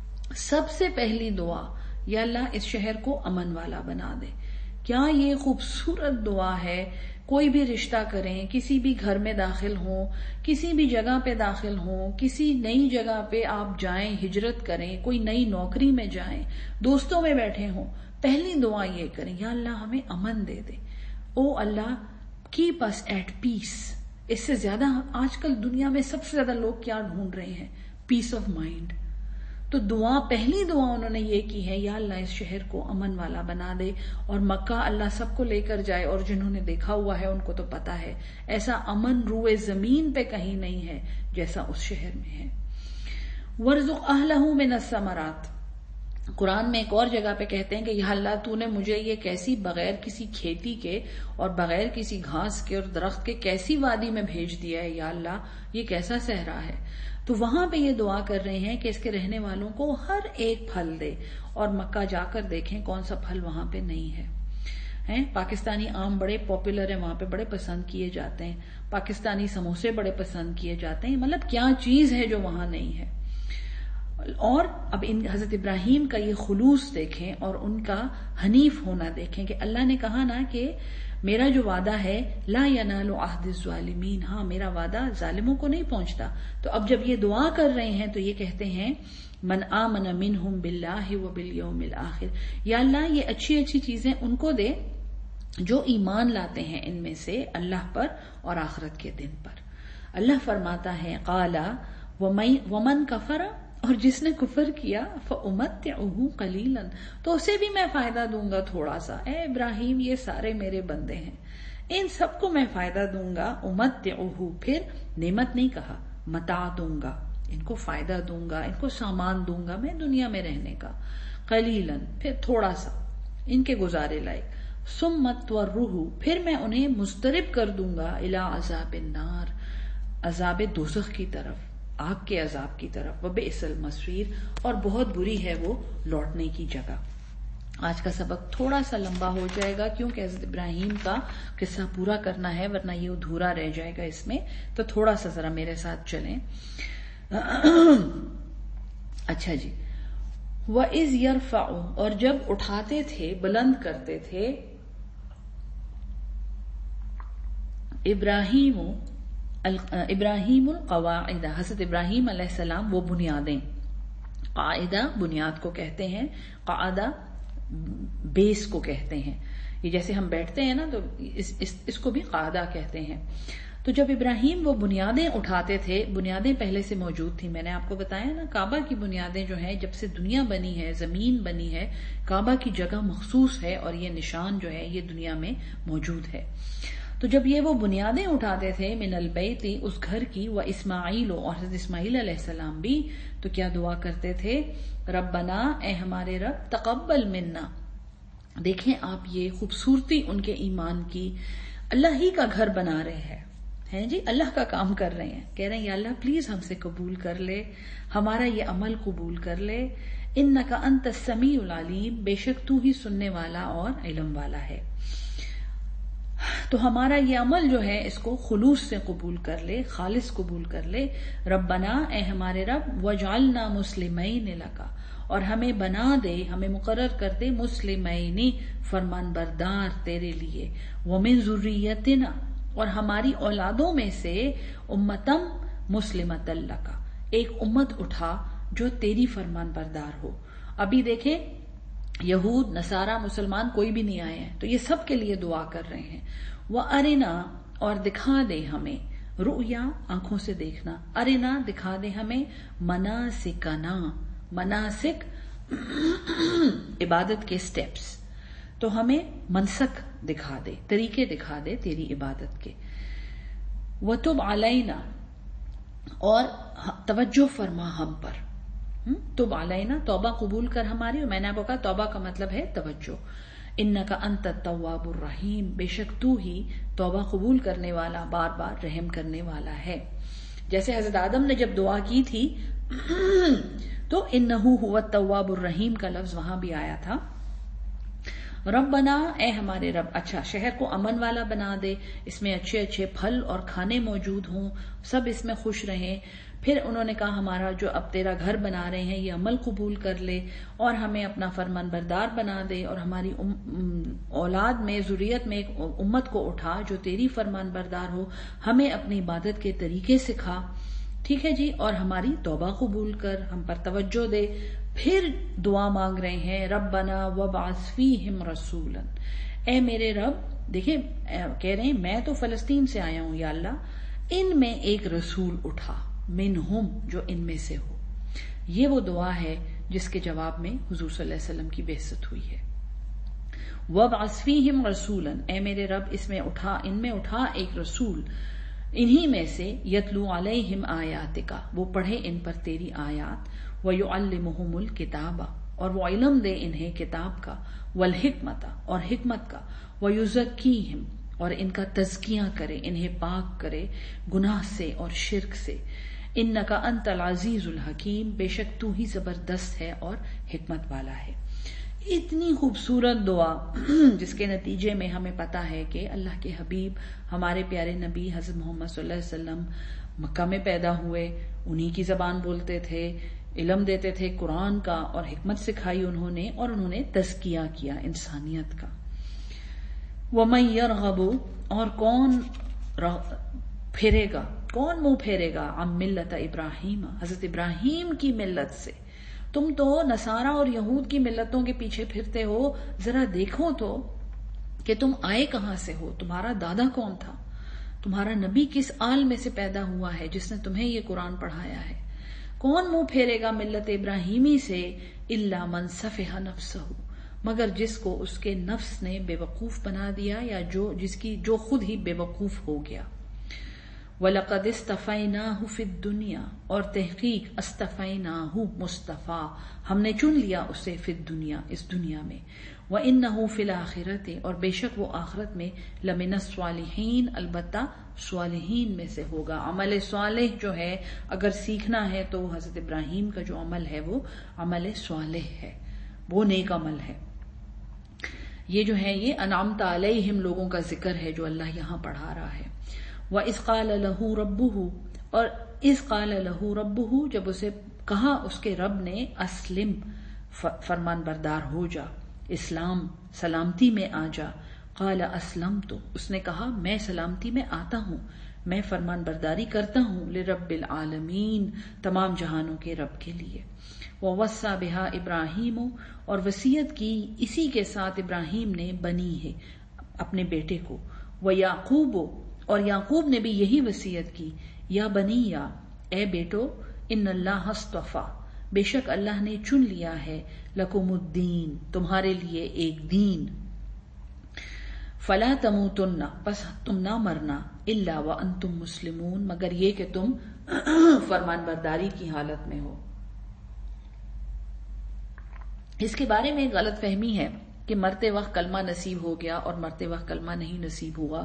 سب سے پہلی دعا، یا اللہ اس شہر کو امن والا بنا دے. کیا یہ خوبصورت دعا ہے. کوئی بھی رشتہ کریں، کسی بھی گھر میں داخل ہوں، کسی بھی جگہ پہ داخل ہوں، کسی نئی جگہ پہ آپ جائیں، ہجرت کریں، کوئی نئی نوکری میں جائیں، دوستوں میں بیٹھے ہوں، پہلی دعا یہ کریں، یا اللہ ہمیں امن دے دے. او اللہ، کیپ اس ایٹ پیس. اس سے زیادہ آج کل دنیا میں سب سے زیادہ لوگ کیا ڈھونڈ رہے ہیں؟ Peace of mind. تو دعا، پہلی دعا انہوں نے یہ کی ہے، یا اللہ اس شہر کو امن والا بنا دے. اور مکہ اللہ سب کو لے کر جائے، اور جنہوں نے دیکھا ہوا ہے ان کو تو پتا ہے ایسا امن روئے زمین پہ کہیں نہیں ہے جیسا اس شہر میں ہے. وارزق اہلہ من الثمرات. قرآن میں ایک اور جگہ پہ کہتے ہیں کہ یا اللہ تو نے مجھے یہ کیسی، بغیر کسی کھیتی کے اور بغیر کسی گھاس کے اور درخت کے کیسی وادی میں بھیج دیا ہے، یا اللہ یہ کیسا صحرا ہے. تو وہاں پہ یہ دعا کر رہے ہیں کہ اس کے رہنے والوں کو ہر ایک پھل دے. اور مکہ جا کر دیکھیں کون سا پھل وہاں پہ نہیں ہے. ہیں پاکستانی آم بڑے پاپولر ہیں وہاں پہ، بڑے پسند کیے جاتے ہیں. پاکستانی سموسے بڑے پسند کیے جاتے ہیں. مطلب کیا چیز ہے جو وہاں نہیں ہے. اور اب ان حضرت ابراہیم کا یہ خلوص دیکھیں اور ان کا حنیف ہونا دیکھیں کہ اللہ نے کہا نا کہ میرا جو وعدہ ہے، لا ینال عہد الظالمین، ہاں میرا وعدہ ظالموں کو نہیں پہنچتا. تو اب جب یہ دعا کر رہے ہیں تو یہ کہتے ہیں، من آمن منہم باللہ وبالیوم الآخر، یا اللہ یہ اچھی اچھی چیزیں ان کو دے جو ایمان لاتے ہیں ان میں سے اللہ پر اور آخرت کے دن پر. اللہ فرماتا ہے، قال ومن کفر، اور جس نے کفر کیا، فَأُمَتِّعُهُ قَلِيلًا، تو اسے بھی میں فائدہ دوں گا تھوڑا سا. اے ابراہیم یہ سارے میرے بندے ہیں، ان سب کو میں فائدہ دوں گا. أُمَتِّعُهُ، پھر نعمت نہیں کہا، متاع دوں گا، ان کو فائدہ دوں گا، ان کو سامان دوں گا میں دنیا میں رہنے کا. قلیلاً، پھر تھوڑا سا ان کے گزارے لائق. ثم اضطرہ، پھر میں انہیں مضطرب کر دوں گا، الی عذاب النار، عذاب دوزخ کی طرف، آگ کے عذاب کی طرف. وبئس المصیر، اور بہت بری ہے وہ لوٹنے کی جگہ. آج کا سبق تھوڑا سا لمبا ہو جائے گا کیونکہ حضرت ابراہیم کا قصہ پورا کرنا ہے ورنہ یہ ادھورا رہ جائے گا اس میں. تو تھوڑا سا ذرا میرے ساتھ چلیں. اچھا جی. وَإِذْ يَرْفَعُ، اور جب اٹھاتے تھے، بلند کرتے تھے، ابراہیم ابراہیم القواعد، حضرت ابراہیم علیہ السلام وہ بنیادیں، قاعدہ بنیاد کو کہتے ہیں، قاعدہ بیس کو کہتے ہیں. یہ جیسے ہم بیٹھتے ہیں نا تو اس, اس, اس کو بھی قاعدہ کہتے ہیں. تو جب ابراہیم وہ بنیادیں اٹھاتے تھے، بنیادیں پہلے سے موجود تھیں. میں نے آپ کو بتایا نا کعبہ کی بنیادیں جو ہیں، جب سے دنیا بنی ہے، زمین بنی ہے، کعبہ کی جگہ مخصوص ہے اور یہ نشان جو ہے یہ دنیا میں موجود ہے. تو جب یہ وہ بنیادیں اٹھاتے تھے من البیت اس گھر کی، و اسماعیل اور حضرت اسماعیل علیہ السلام بھی، تو کیا دعا کرتے تھے؟ ربنا اے ہمارے رب، تقبل منا. دیکھیں آپ یہ خوبصورتی ان کے ایمان کی. اللہ ہی کا گھر بنا رہے ہیں ہیں جی، اللہ کا کام کر رہے ہیں، کہہ رہے ہیں یا اللہ پلیز ہم سے قبول کر لے، ہمارا یہ عمل قبول کر لے. انک انت السمیع العلیم، بے شک تو ہی سننے والا اور علم والا ہے. تو ہمارا یہ عمل جو ہے اس کو خلوص سے قبول کر لے، خالص قبول کر لے. ربنا اے ہمارے رب، وجعلنا مسلمین لک، اور ہمیں بنا دے، ہمیں مقرر کر دے مسلمین فرمان بردار تیرے لیے. ومن ذریتنا، اور ہماری اولادوں میں سے امتم مسلمۃ لک، ایک امت اٹھا جو تیری فرمان بردار ہو. ابھی دیکھیں یہود نصارہ مسلمان کوئی بھی نہیں آئے ہیں، تو یہ سب کے لیے دعا کر رہے ہیں. وَأَرِنَا، اور دکھا دے ہمیں، رؤیا آنکھوں سے دیکھنا، ارنا دکھا دے ہمیں، مناسکنا، مناسک عبادت کے سٹیپس، تو ہمیں منسک دکھا دے، طریقے دکھا دے تیری عبادت کے. وَتُبْ عَلَيْنَا، اور توجہ فرما ہم پر. تب علینا، توبہ قبول کر ہماری. اور میں نے آپ کو کہا توبہ کا مطلب ہے توجہ. انک انت التواب الرحیم، بے شک تو ہی توبہ قبول کرنے والا، بار بار رحم کرنے والا ہے. جیسے حضرت آدم نے جب دعا کی تھی تو انہ هو التواب الرحیم کا لفظ وہاں بھی آیا تھا. ربنا اے ہمارے رب، اچھا شہر کو امن والا بنا دے، اس میں اچھے اچھے پھل اور کھانے موجود ہوں، سب اس میں خوش رہیں. پھر انہوں نے کہا ہمارا جو اب تیرا گھر بنا رہے ہیں یہ عمل قبول کر لے، اور ہمیں اپنا فرمان بردار بنا دے، اور ہماری اولاد میں ذریت میں ایک امت کو اٹھا جو تیری فرمان بردار ہو، ہمیں اپنی عبادت کے طریقے سکھا. ٹھیک ہے جی، اور ہماری توبہ قبول کر، ہم پر توجہ دے. پھر دعا مانگ رہے ہیں ربنا وابعث فیہم رسولا، اے میرے رب، دیکھیں کہہ رہے ہیں میں تو فلسطین سے آیا ہوں یا اللہ، ان میں ایک رسول اٹھا، منہم جو ان میں سے ہو. یہ وہ دعا ہے جس کے جواب میں حضور صلی اللہ علیہ وسلم کی بعثت ہوئی ہے. وابعث فیہم رسولا، اے میرے رب اس میں اٹھا، ان میں اٹھا ایک رسول، انہی میں سے یتلو علیہم آیاتک، وہ پڑھے ان پر تیری آیات، وَيُعَلِّمُهُمُ الْكِتَابَ، اور وہ علم دے انہیں کتاب کا، وَالْحِکْمَةَ اور حکمت کا، وَيُزَكِّيهِمْ اور ان کا تزکیہ کرے، انہیں پاک کرے گناہ سے اور شرک سے. انک انت العزیز الحکیم، بے شک تو ہی زبردست ہے اور حکمت والا ہے. اتنی خوبصورت دعا جس کے نتیجے میں ہمیں پتا ہے کہ اللہ کے حبیب ہمارے پیارے نبی حضرت محمد صلی اللہ علیہ وسلم مکہ میں پیدا ہوئے، انہی کی زبان بولتے تھے، علم دیتے تھے قرآن کا، اور حکمت سکھائی انہوں نے، اور انہوں نے تزکیہ کیا انسانیت کا. وَمَن يَرْغَبُ اور کون پھیرے گا، کون منہ پھیرے گا، عن ملت ابراہیم حضرت ابراہیم کی ملت سے. تم تو نصارہ اور یہود کی ملتوں کے پیچھے پھرتے ہو، ذرا دیکھو تو کہ تم آئے کہاں سے ہو، تمہارا دادا کون تھا، تمہارا نبی کس آل میں سے پیدا ہوا ہے جس نے تمہیں یہ قرآن پڑھایا ہے. کون منہ پھیرے گا ملت ابراہیمی سے، الا من سفہ نفسہ، مگر جس کو اس کے نفس نے بے وقوف بنا دیا، یا جو جس کی جو خود ہی بے وقوف ہو گیا. وَلَقَدْ اسْتَفَيْنَاهُ فِي الدُّنْيَا اور تحقیق اسْتَفَيْنَاهُ مصطفیٰ ہم نے چن لیا اسے، فی الدنیا اس دنیا میں. وَإِنَّهُ فِي الْآخِرَةِ اور بے شک وہ آخرت میں، لَمِنَ الصَّالِحِينَ البتہ صالحین میں سے ہوگا. عمل صالح جو ہے اگر سیکھنا ہے تو حضرت ابراہیم کا جو عمل ہے وہ عمل صالح ہے، وہ نیک عمل ہے. یہ جو ہے یہ انعمت علیہم لوگوں کا ذکر ہے جو اللہ یہاں پڑھا رہا ہے. وَإِذْ قَالَ لَهُ رَبُّهُ اور اِذْ قَالَ لَهُ رَبُّهُ جب اسے کہا اس کے رب نے، اسلم فرمان بردار ہو جا، اسلام سلامتی میں آ جا. قال اسلمت اس نے کہا میں سلامتی میں آتا ہوں، میں فرمان برداری کرتا ہوں، لرب العالمین تمام جہانوں کے رب کے لیے. وَوَصَّى بِهَا ابراہیم اور وصیت کی اسی کے ساتھ ابراہیم نے، بنی ہے اپنے بیٹے کو. وَيَعْقُوبُ اور یعقوب نے بھی یہی وصیت کی، یا بنی یا اے بیٹو، ان اللہ اصطفیٰ بے شک اللہ نے چن لیا ہے، لکم الدین تمہارے لیے ایک دین. فلا تموتن، پس تم نہ مرنا، الا وانتم مسلمون، مگر یہ کہ تم فرمان برداری کی حالت میں ہو۔ اس کے بارے میں غلط فہمی ہے کہ مرتے وقت کلمہ نصیب ہو گیا اور مرتے وقت کلمہ نہیں نصیب ہوا،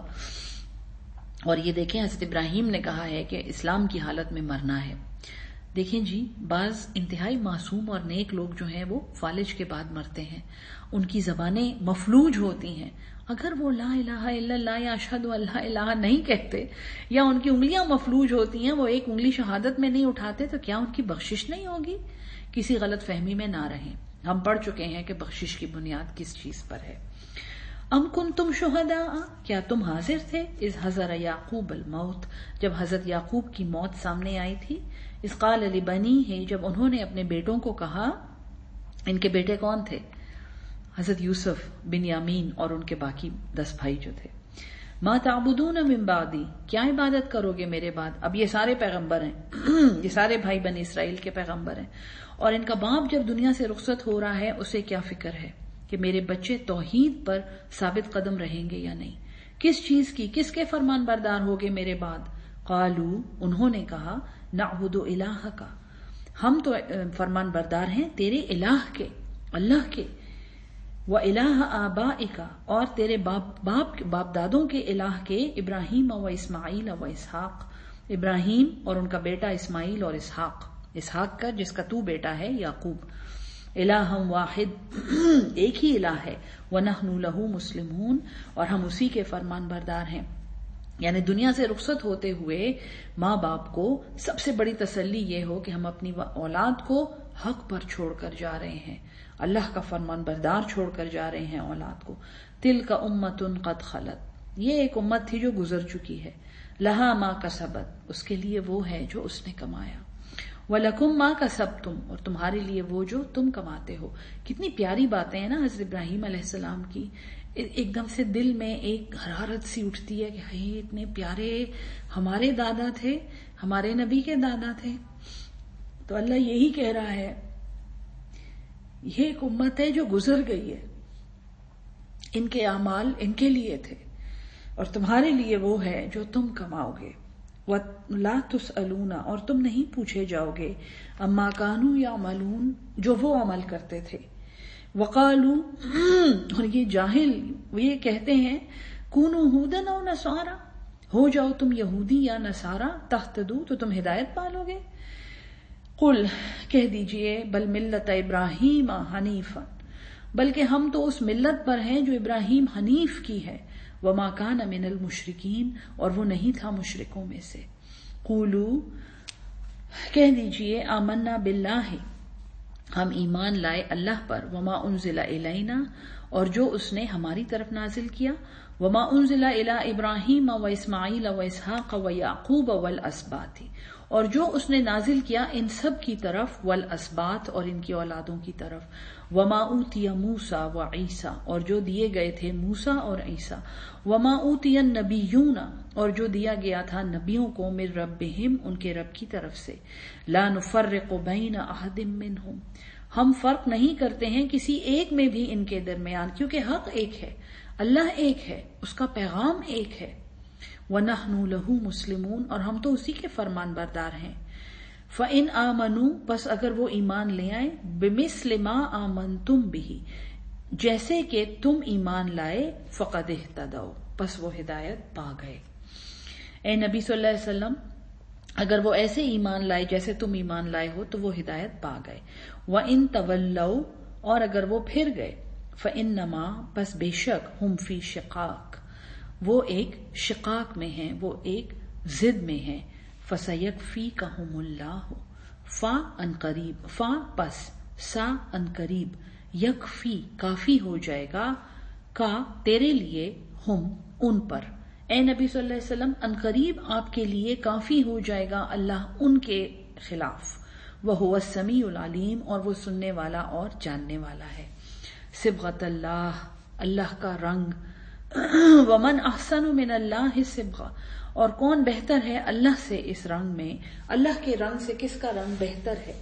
اور یہ دیکھیں حضرت ابراہیم نے کہا ہے کہ اسلام کی حالت میں مرنا ہے۔ دیکھیں جی، بعض انتہائی معصوم اور نیک لوگ جو ہیں وہ فالج کے بعد مرتے ہیں، ان کی زبانیں مفلوج ہوتی ہیں، اگر وہ لا الہ الا اللہ یا اشہد ان لا الہ نہیں کہتے، یا ان کی انگلیاں مفلوج ہوتی ہیں، وہ ایک انگلی شہادت میں نہیں اٹھاتے، تو کیا ان کی بخشش نہیں ہوگی؟ کسی غلط فہمی میں نہ رہیں۔ ہم پڑھ چکے ہیں کہ بخشش کی بنیاد کس چیز پر ہے۔ ام کنتم شہداء، کیا تم حاضر تھے؟ اذ حضر یعقوب الموت، جب حضرت یعقوب کی موت سامنے آئی تھی، اذ قال لبنیہ، جب انہوں نے اپنے بیٹوں کو کہا، ان کے بیٹے کون تھے؟ حضرت یوسف، بنیامین اور ان کے باقی دس بھائی جو تھے، ما تعبدون من بعدی، کیا عبادت کرو گے میرے بعد؟ اب یہ سارے پیغمبر ہیں، یہ سارے بھائی بنی اسرائیل کے پیغمبر ہیں، اور ان کا باپ جب دنیا سے رخصت ہو رہا ہے اسے کیا فکر ہے کہ میرے بچے توحید پر ثابت قدم رہیں گے یا نہیں؟ کس چیز کی، کس کے فرمان بردار ہوگے میرے بعد؟ قالو، انہوں نے کہا، نعبد الہک، ہم تو فرمان بردار ہیں تیرے الہ کے، اللہ کے، وَإِلَٰهَ آبَائِكَ، اور تیرے باپ باپ باپ دادوں کے الہ کے، ابراہیم و اسماعیل و اسحاق، ابراہیم اور ان کا بیٹا اسماعیل اور اسحاق، اسحاق کا جس کا تو بیٹا ہے یعقوب، الہم واحد، ایک ہی الہ ہے، وَنَحْنُ لَهُ مُسْلِمُونَ، اور ہم اسی کے فرمان بردار ہیں۔ یعنی دنیا سے رخصت ہوتے ہوئے ماں باپ کو سب سے بڑی تسلی یہ ہو کہ ہم اپنی اولاد کو حق پر چھوڑ کر جا رہے ہیں، اللہ کا فرمان بردار چھوڑ کر جا رہے ہیں اولاد کو۔ تِلْكَ أُمَّةٌ قَدْ خَلَتْ، یہ ایک امت تھی جو گزر چکی ہے، لَهَا مَا كَسَبَتْ، اس کے لیے وہ ہے جو اس نے کمایا، وَلَكُمْ مَا كَسَبْتُمْ، اور تمہارے لیے وہ جو تم کماتے ہو۔ کتنی پیاری باتیں ہیں نا حضرت ابراہیم علیہ السلام کی، ایک دم سے دل میں ایک حرارت سی اٹھتی ہے کہ ہائے اتنے پیارے ہمارے دادا تھے، ہمارے نبی کے دادا تھے۔ تو اللہ یہی کہہ رہا ہے، یہ ایک امت ہے جو گزر گئی ہے، ان کے اعمال ان کے لیے تھے، اور تمہارے لیے وہ ہے جو تم کماؤ گے۔ وَلَا تُسْأَلُونَ، اور تم نہیں پوچھے جاؤ گے، اما کانوا یعملون، جو وہ عمل کرتے تھے۔ وَقَالُوا، اور یہ جاہل یہ کہتے ہیں، کونوا ہودن او نصارا، ہو جاؤ تم یہودی یا نصارا، تہتدوا، تو تم ہدایت پالو گے۔ قل، کہہ دیجئے، بل ملت ابراہیم حنیفا، بلکہ ہم تو اس ملت پر ہیں جو ابراہیم حنیف کی ہے، وما کان من المشرکین، اور وہ نہیں تھا مشرکوں میں سے۔ قولو، کہہ دیجئے، آمنا باللہ، ہم ایمان لائے اللہ پر، وما انزل الینا، اور جو اس نے ہماری طرف نازل کیا، وما انزل الی ابراہیم و اسماعیل و اسحاق و یعقوب والاسباط، اور جو اس نے نازل کیا ان سب کی طرف، والاسباط، اور ان کی اولادوں کی طرف، وما اوتی موسیٰ و عیسیٰ، اور جو دیے گئے تھے موسیٰ اور عیسیٰ، وما اوتی النبیون، اور جو دیا گیا تھا نبیوں کو، من ربہم، ان کے رب کی طرف سے، لا نفرق بین احد منہم، ہم فرق نہیں کرتے ہیں کسی ایک میں بھی ان کے درمیان، کیونکہ حق ایک ہے، اللہ ایک ہے، اس کا پیغام ایک ہے۔ وَنَحْنُ لَهُ مُسْلِمُونَ، اور ہم تو اسی کے فرمان بردار ہیں۔ فَإِنْ آمَنُوا، بس اگر وہ ایمان لے آئے، بِمِثْلِ مَا آمَنْتُمْ بِهِ، جیسے کہ تم ایمان لائے، فَقَدْ اهْتَدَوْا، بس وہ ہدایت پا گئے۔ اے نبی صلی اللہ علیہ وسلم، اگر وہ ایسے ایمان لائے جیسے تم ایمان لائے ہو تو وہ ہدایت پا گئے۔ وَإِن تَوَلَّوْا، اور اگر وہ پھر گئے، فَإِنَّمَا، بس بے شک، ہم فی شقاق، وہ ایک شقاق میں ہیں، وہ ایک ضد میں ہیں۔ فَسَيَكْفِيكَهُمُ اللَّهُ، فا ان قریب، فا پس، سا ان قریب، یکفی کافی ہو جائے گا، کا تیرے لیے، ہم ان پر، اے نبی صلی اللہ علیہ وسلم، ان قریب آپ کے لیے کافی ہو جائے گا اللہ ان کے خلاف۔ وَهُوَ السَّمِيعُ الْعَلِيمُ، اور وہ سننے والا اور جاننے والا ہے۔ صبغۃ اللہ، اللہ کا رنگ۔ وَمَنْ أَحْسَنُ مِنَ اللَّهِ صِبْغَةً، اور کون بہتر ہے اللہ سے اس رنگ میں، اللہ کے رنگ سے کس کا رنگ بہتر ہے؟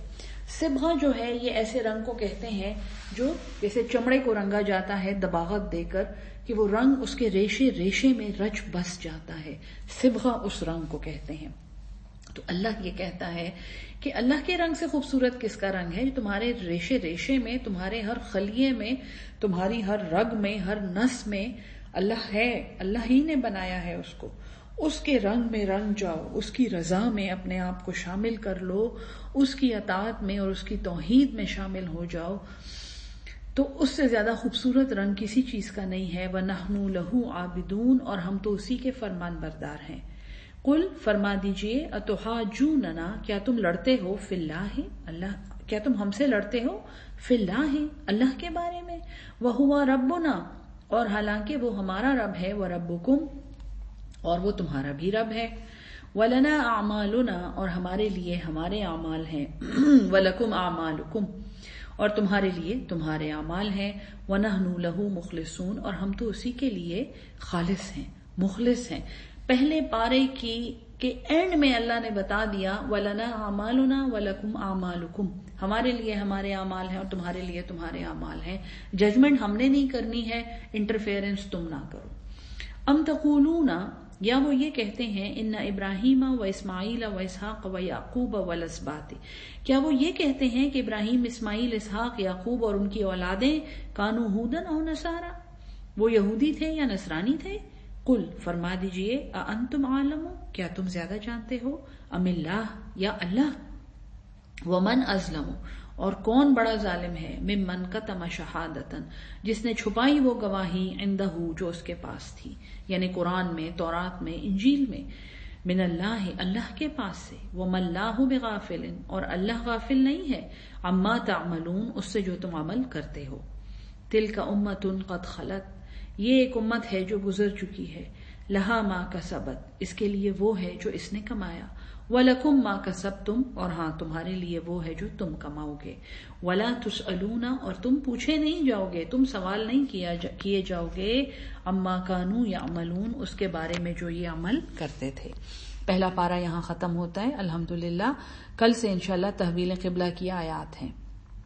صبغہ جو ہے یہ ایسے رنگ کو کہتے ہیں جو جیسے چمڑے کو رنگا جاتا ہے دباغت دے کر کہ وہ رنگ اس کے ریشے ریشے میں رچ بس جاتا ہے، صبغہ اس رنگ کو کہتے ہیں۔ تو اللہ یہ کہتا ہے کہ اللہ کے رنگ سے خوبصورت کس کا رنگ ہے؟ جو تمہارے ریشے ریشے میں، تمہارے ہر خلیے میں، تمہاری ہر رگ میں، ہر نس میں اللہ ہے، اللہ ہی نے بنایا ہے اس کو۔ اس کے رنگ میں رنگ جاؤ، اس کی رضا میں اپنے آپ کو شامل کر لو، اس کی اطاعت میں اور اس کی توحید میں شامل ہو جاؤ، تو اس سے زیادہ خوبصورت رنگ کسی چیز کا نہیں ہے۔ وَنَحْنُ لَهُ عَابِدُونَ، اور ہم تو اسی کے فرمان بردار ہیں۔ قل فرما دیجئے اتحاجوننا، کیا تم لڑتے ہو فی اللہ، اللہ کیا تم ہم سے لڑتے ہو فی اللہ، اللہ کے بارے میں، وَهُوَ رَبُّنَا، اور حالانکہ وہ ہمارا رب ہے، وَرَبُّكُمْ، اور وہ تمہارا بھی رب ہے، وَلَنَا أَعْمَالُنَا، اور ہمارے لیے ہمارے اعمال ہیں، وَلَكُمْ أَعْمَالُكُمْ، اور تمہارے لیے تمہارے اعمال ہیں، وَنَحْنُ لَهُ مُخْلِصُونَ، اور ہم تو اسی کے لیے خالص ہیں، مخلص ہیں۔ پہلے پارے کی کے اینڈ میں اللہ نے بتا دیا وَلَنَا أَعْمَالُنَا وَلَكُمْ أَعْمَالُكُمْ، ہمارے لیے ہمارے اعمال ہیں اور تمہارے لیے تمہارے اعمال ہیں۔ ججمنٹ ہم نے نہیں کرنی ہے، انٹرفیئرنس تم نہ کرو۔ ام تقولون، یا وہ یہ کہتے ہیں ان ابراہیم و اسماعیل و اسحاق و یعقوب والاسباط، کیا وہ یہ کہتے ہیں کہ ابراہیم، اسماعیل، اسحاق، یعقوب اور ان کی اولادیں کانوا ھودن او نصارا، وہ یہودی تھے یا نصرانی تھے؟ قل فرما دیجئے اانتم عالم، کیا تم زیادہ جانتے ہو، ام اللہ، یا اللہ، ومن ازلم، اور کون بڑا ظالم ہے، ممن کتم شہادتن، جس نے چھپائی وہ گواہی عندہ جو اس کے پاس تھی، یعنی قرآن میں، تورات میں، انجیل میں، من اللہ، اللہ کے پاس سے، وما اللہ بغافل، اور اللہ غافل نہیں ہے، عما تعملون، اس سے جو تم عمل کرتے ہو۔ تلک امۃ قد خلت، یہ ایک امت ہے جو گزر چکی ہے، لہا ما کسبت، اس کے لیے وہ ہے جو اس نے کمایا، وَلَكُمْ مَا كَسَبْتُمْ، اور ہاں تمہارے لیے وہ ہے جو تم کماؤ گے، وَلَا تُسْأَلُونَ، اور تم پوچھے نہیں جاؤ گے، تم سوال نہیں کیا جا کیے جاؤ گے، عَمَّا كَانُوا يَعْمَلُونَ، اس کے بارے میں جو یہ عمل کرتے تھے۔ پہلا پارہ یہاں ختم ہوتا ہے، الحمدللہ۔ کل سے انشاءاللہ تحویل قبلہ کی آیات ہیں۔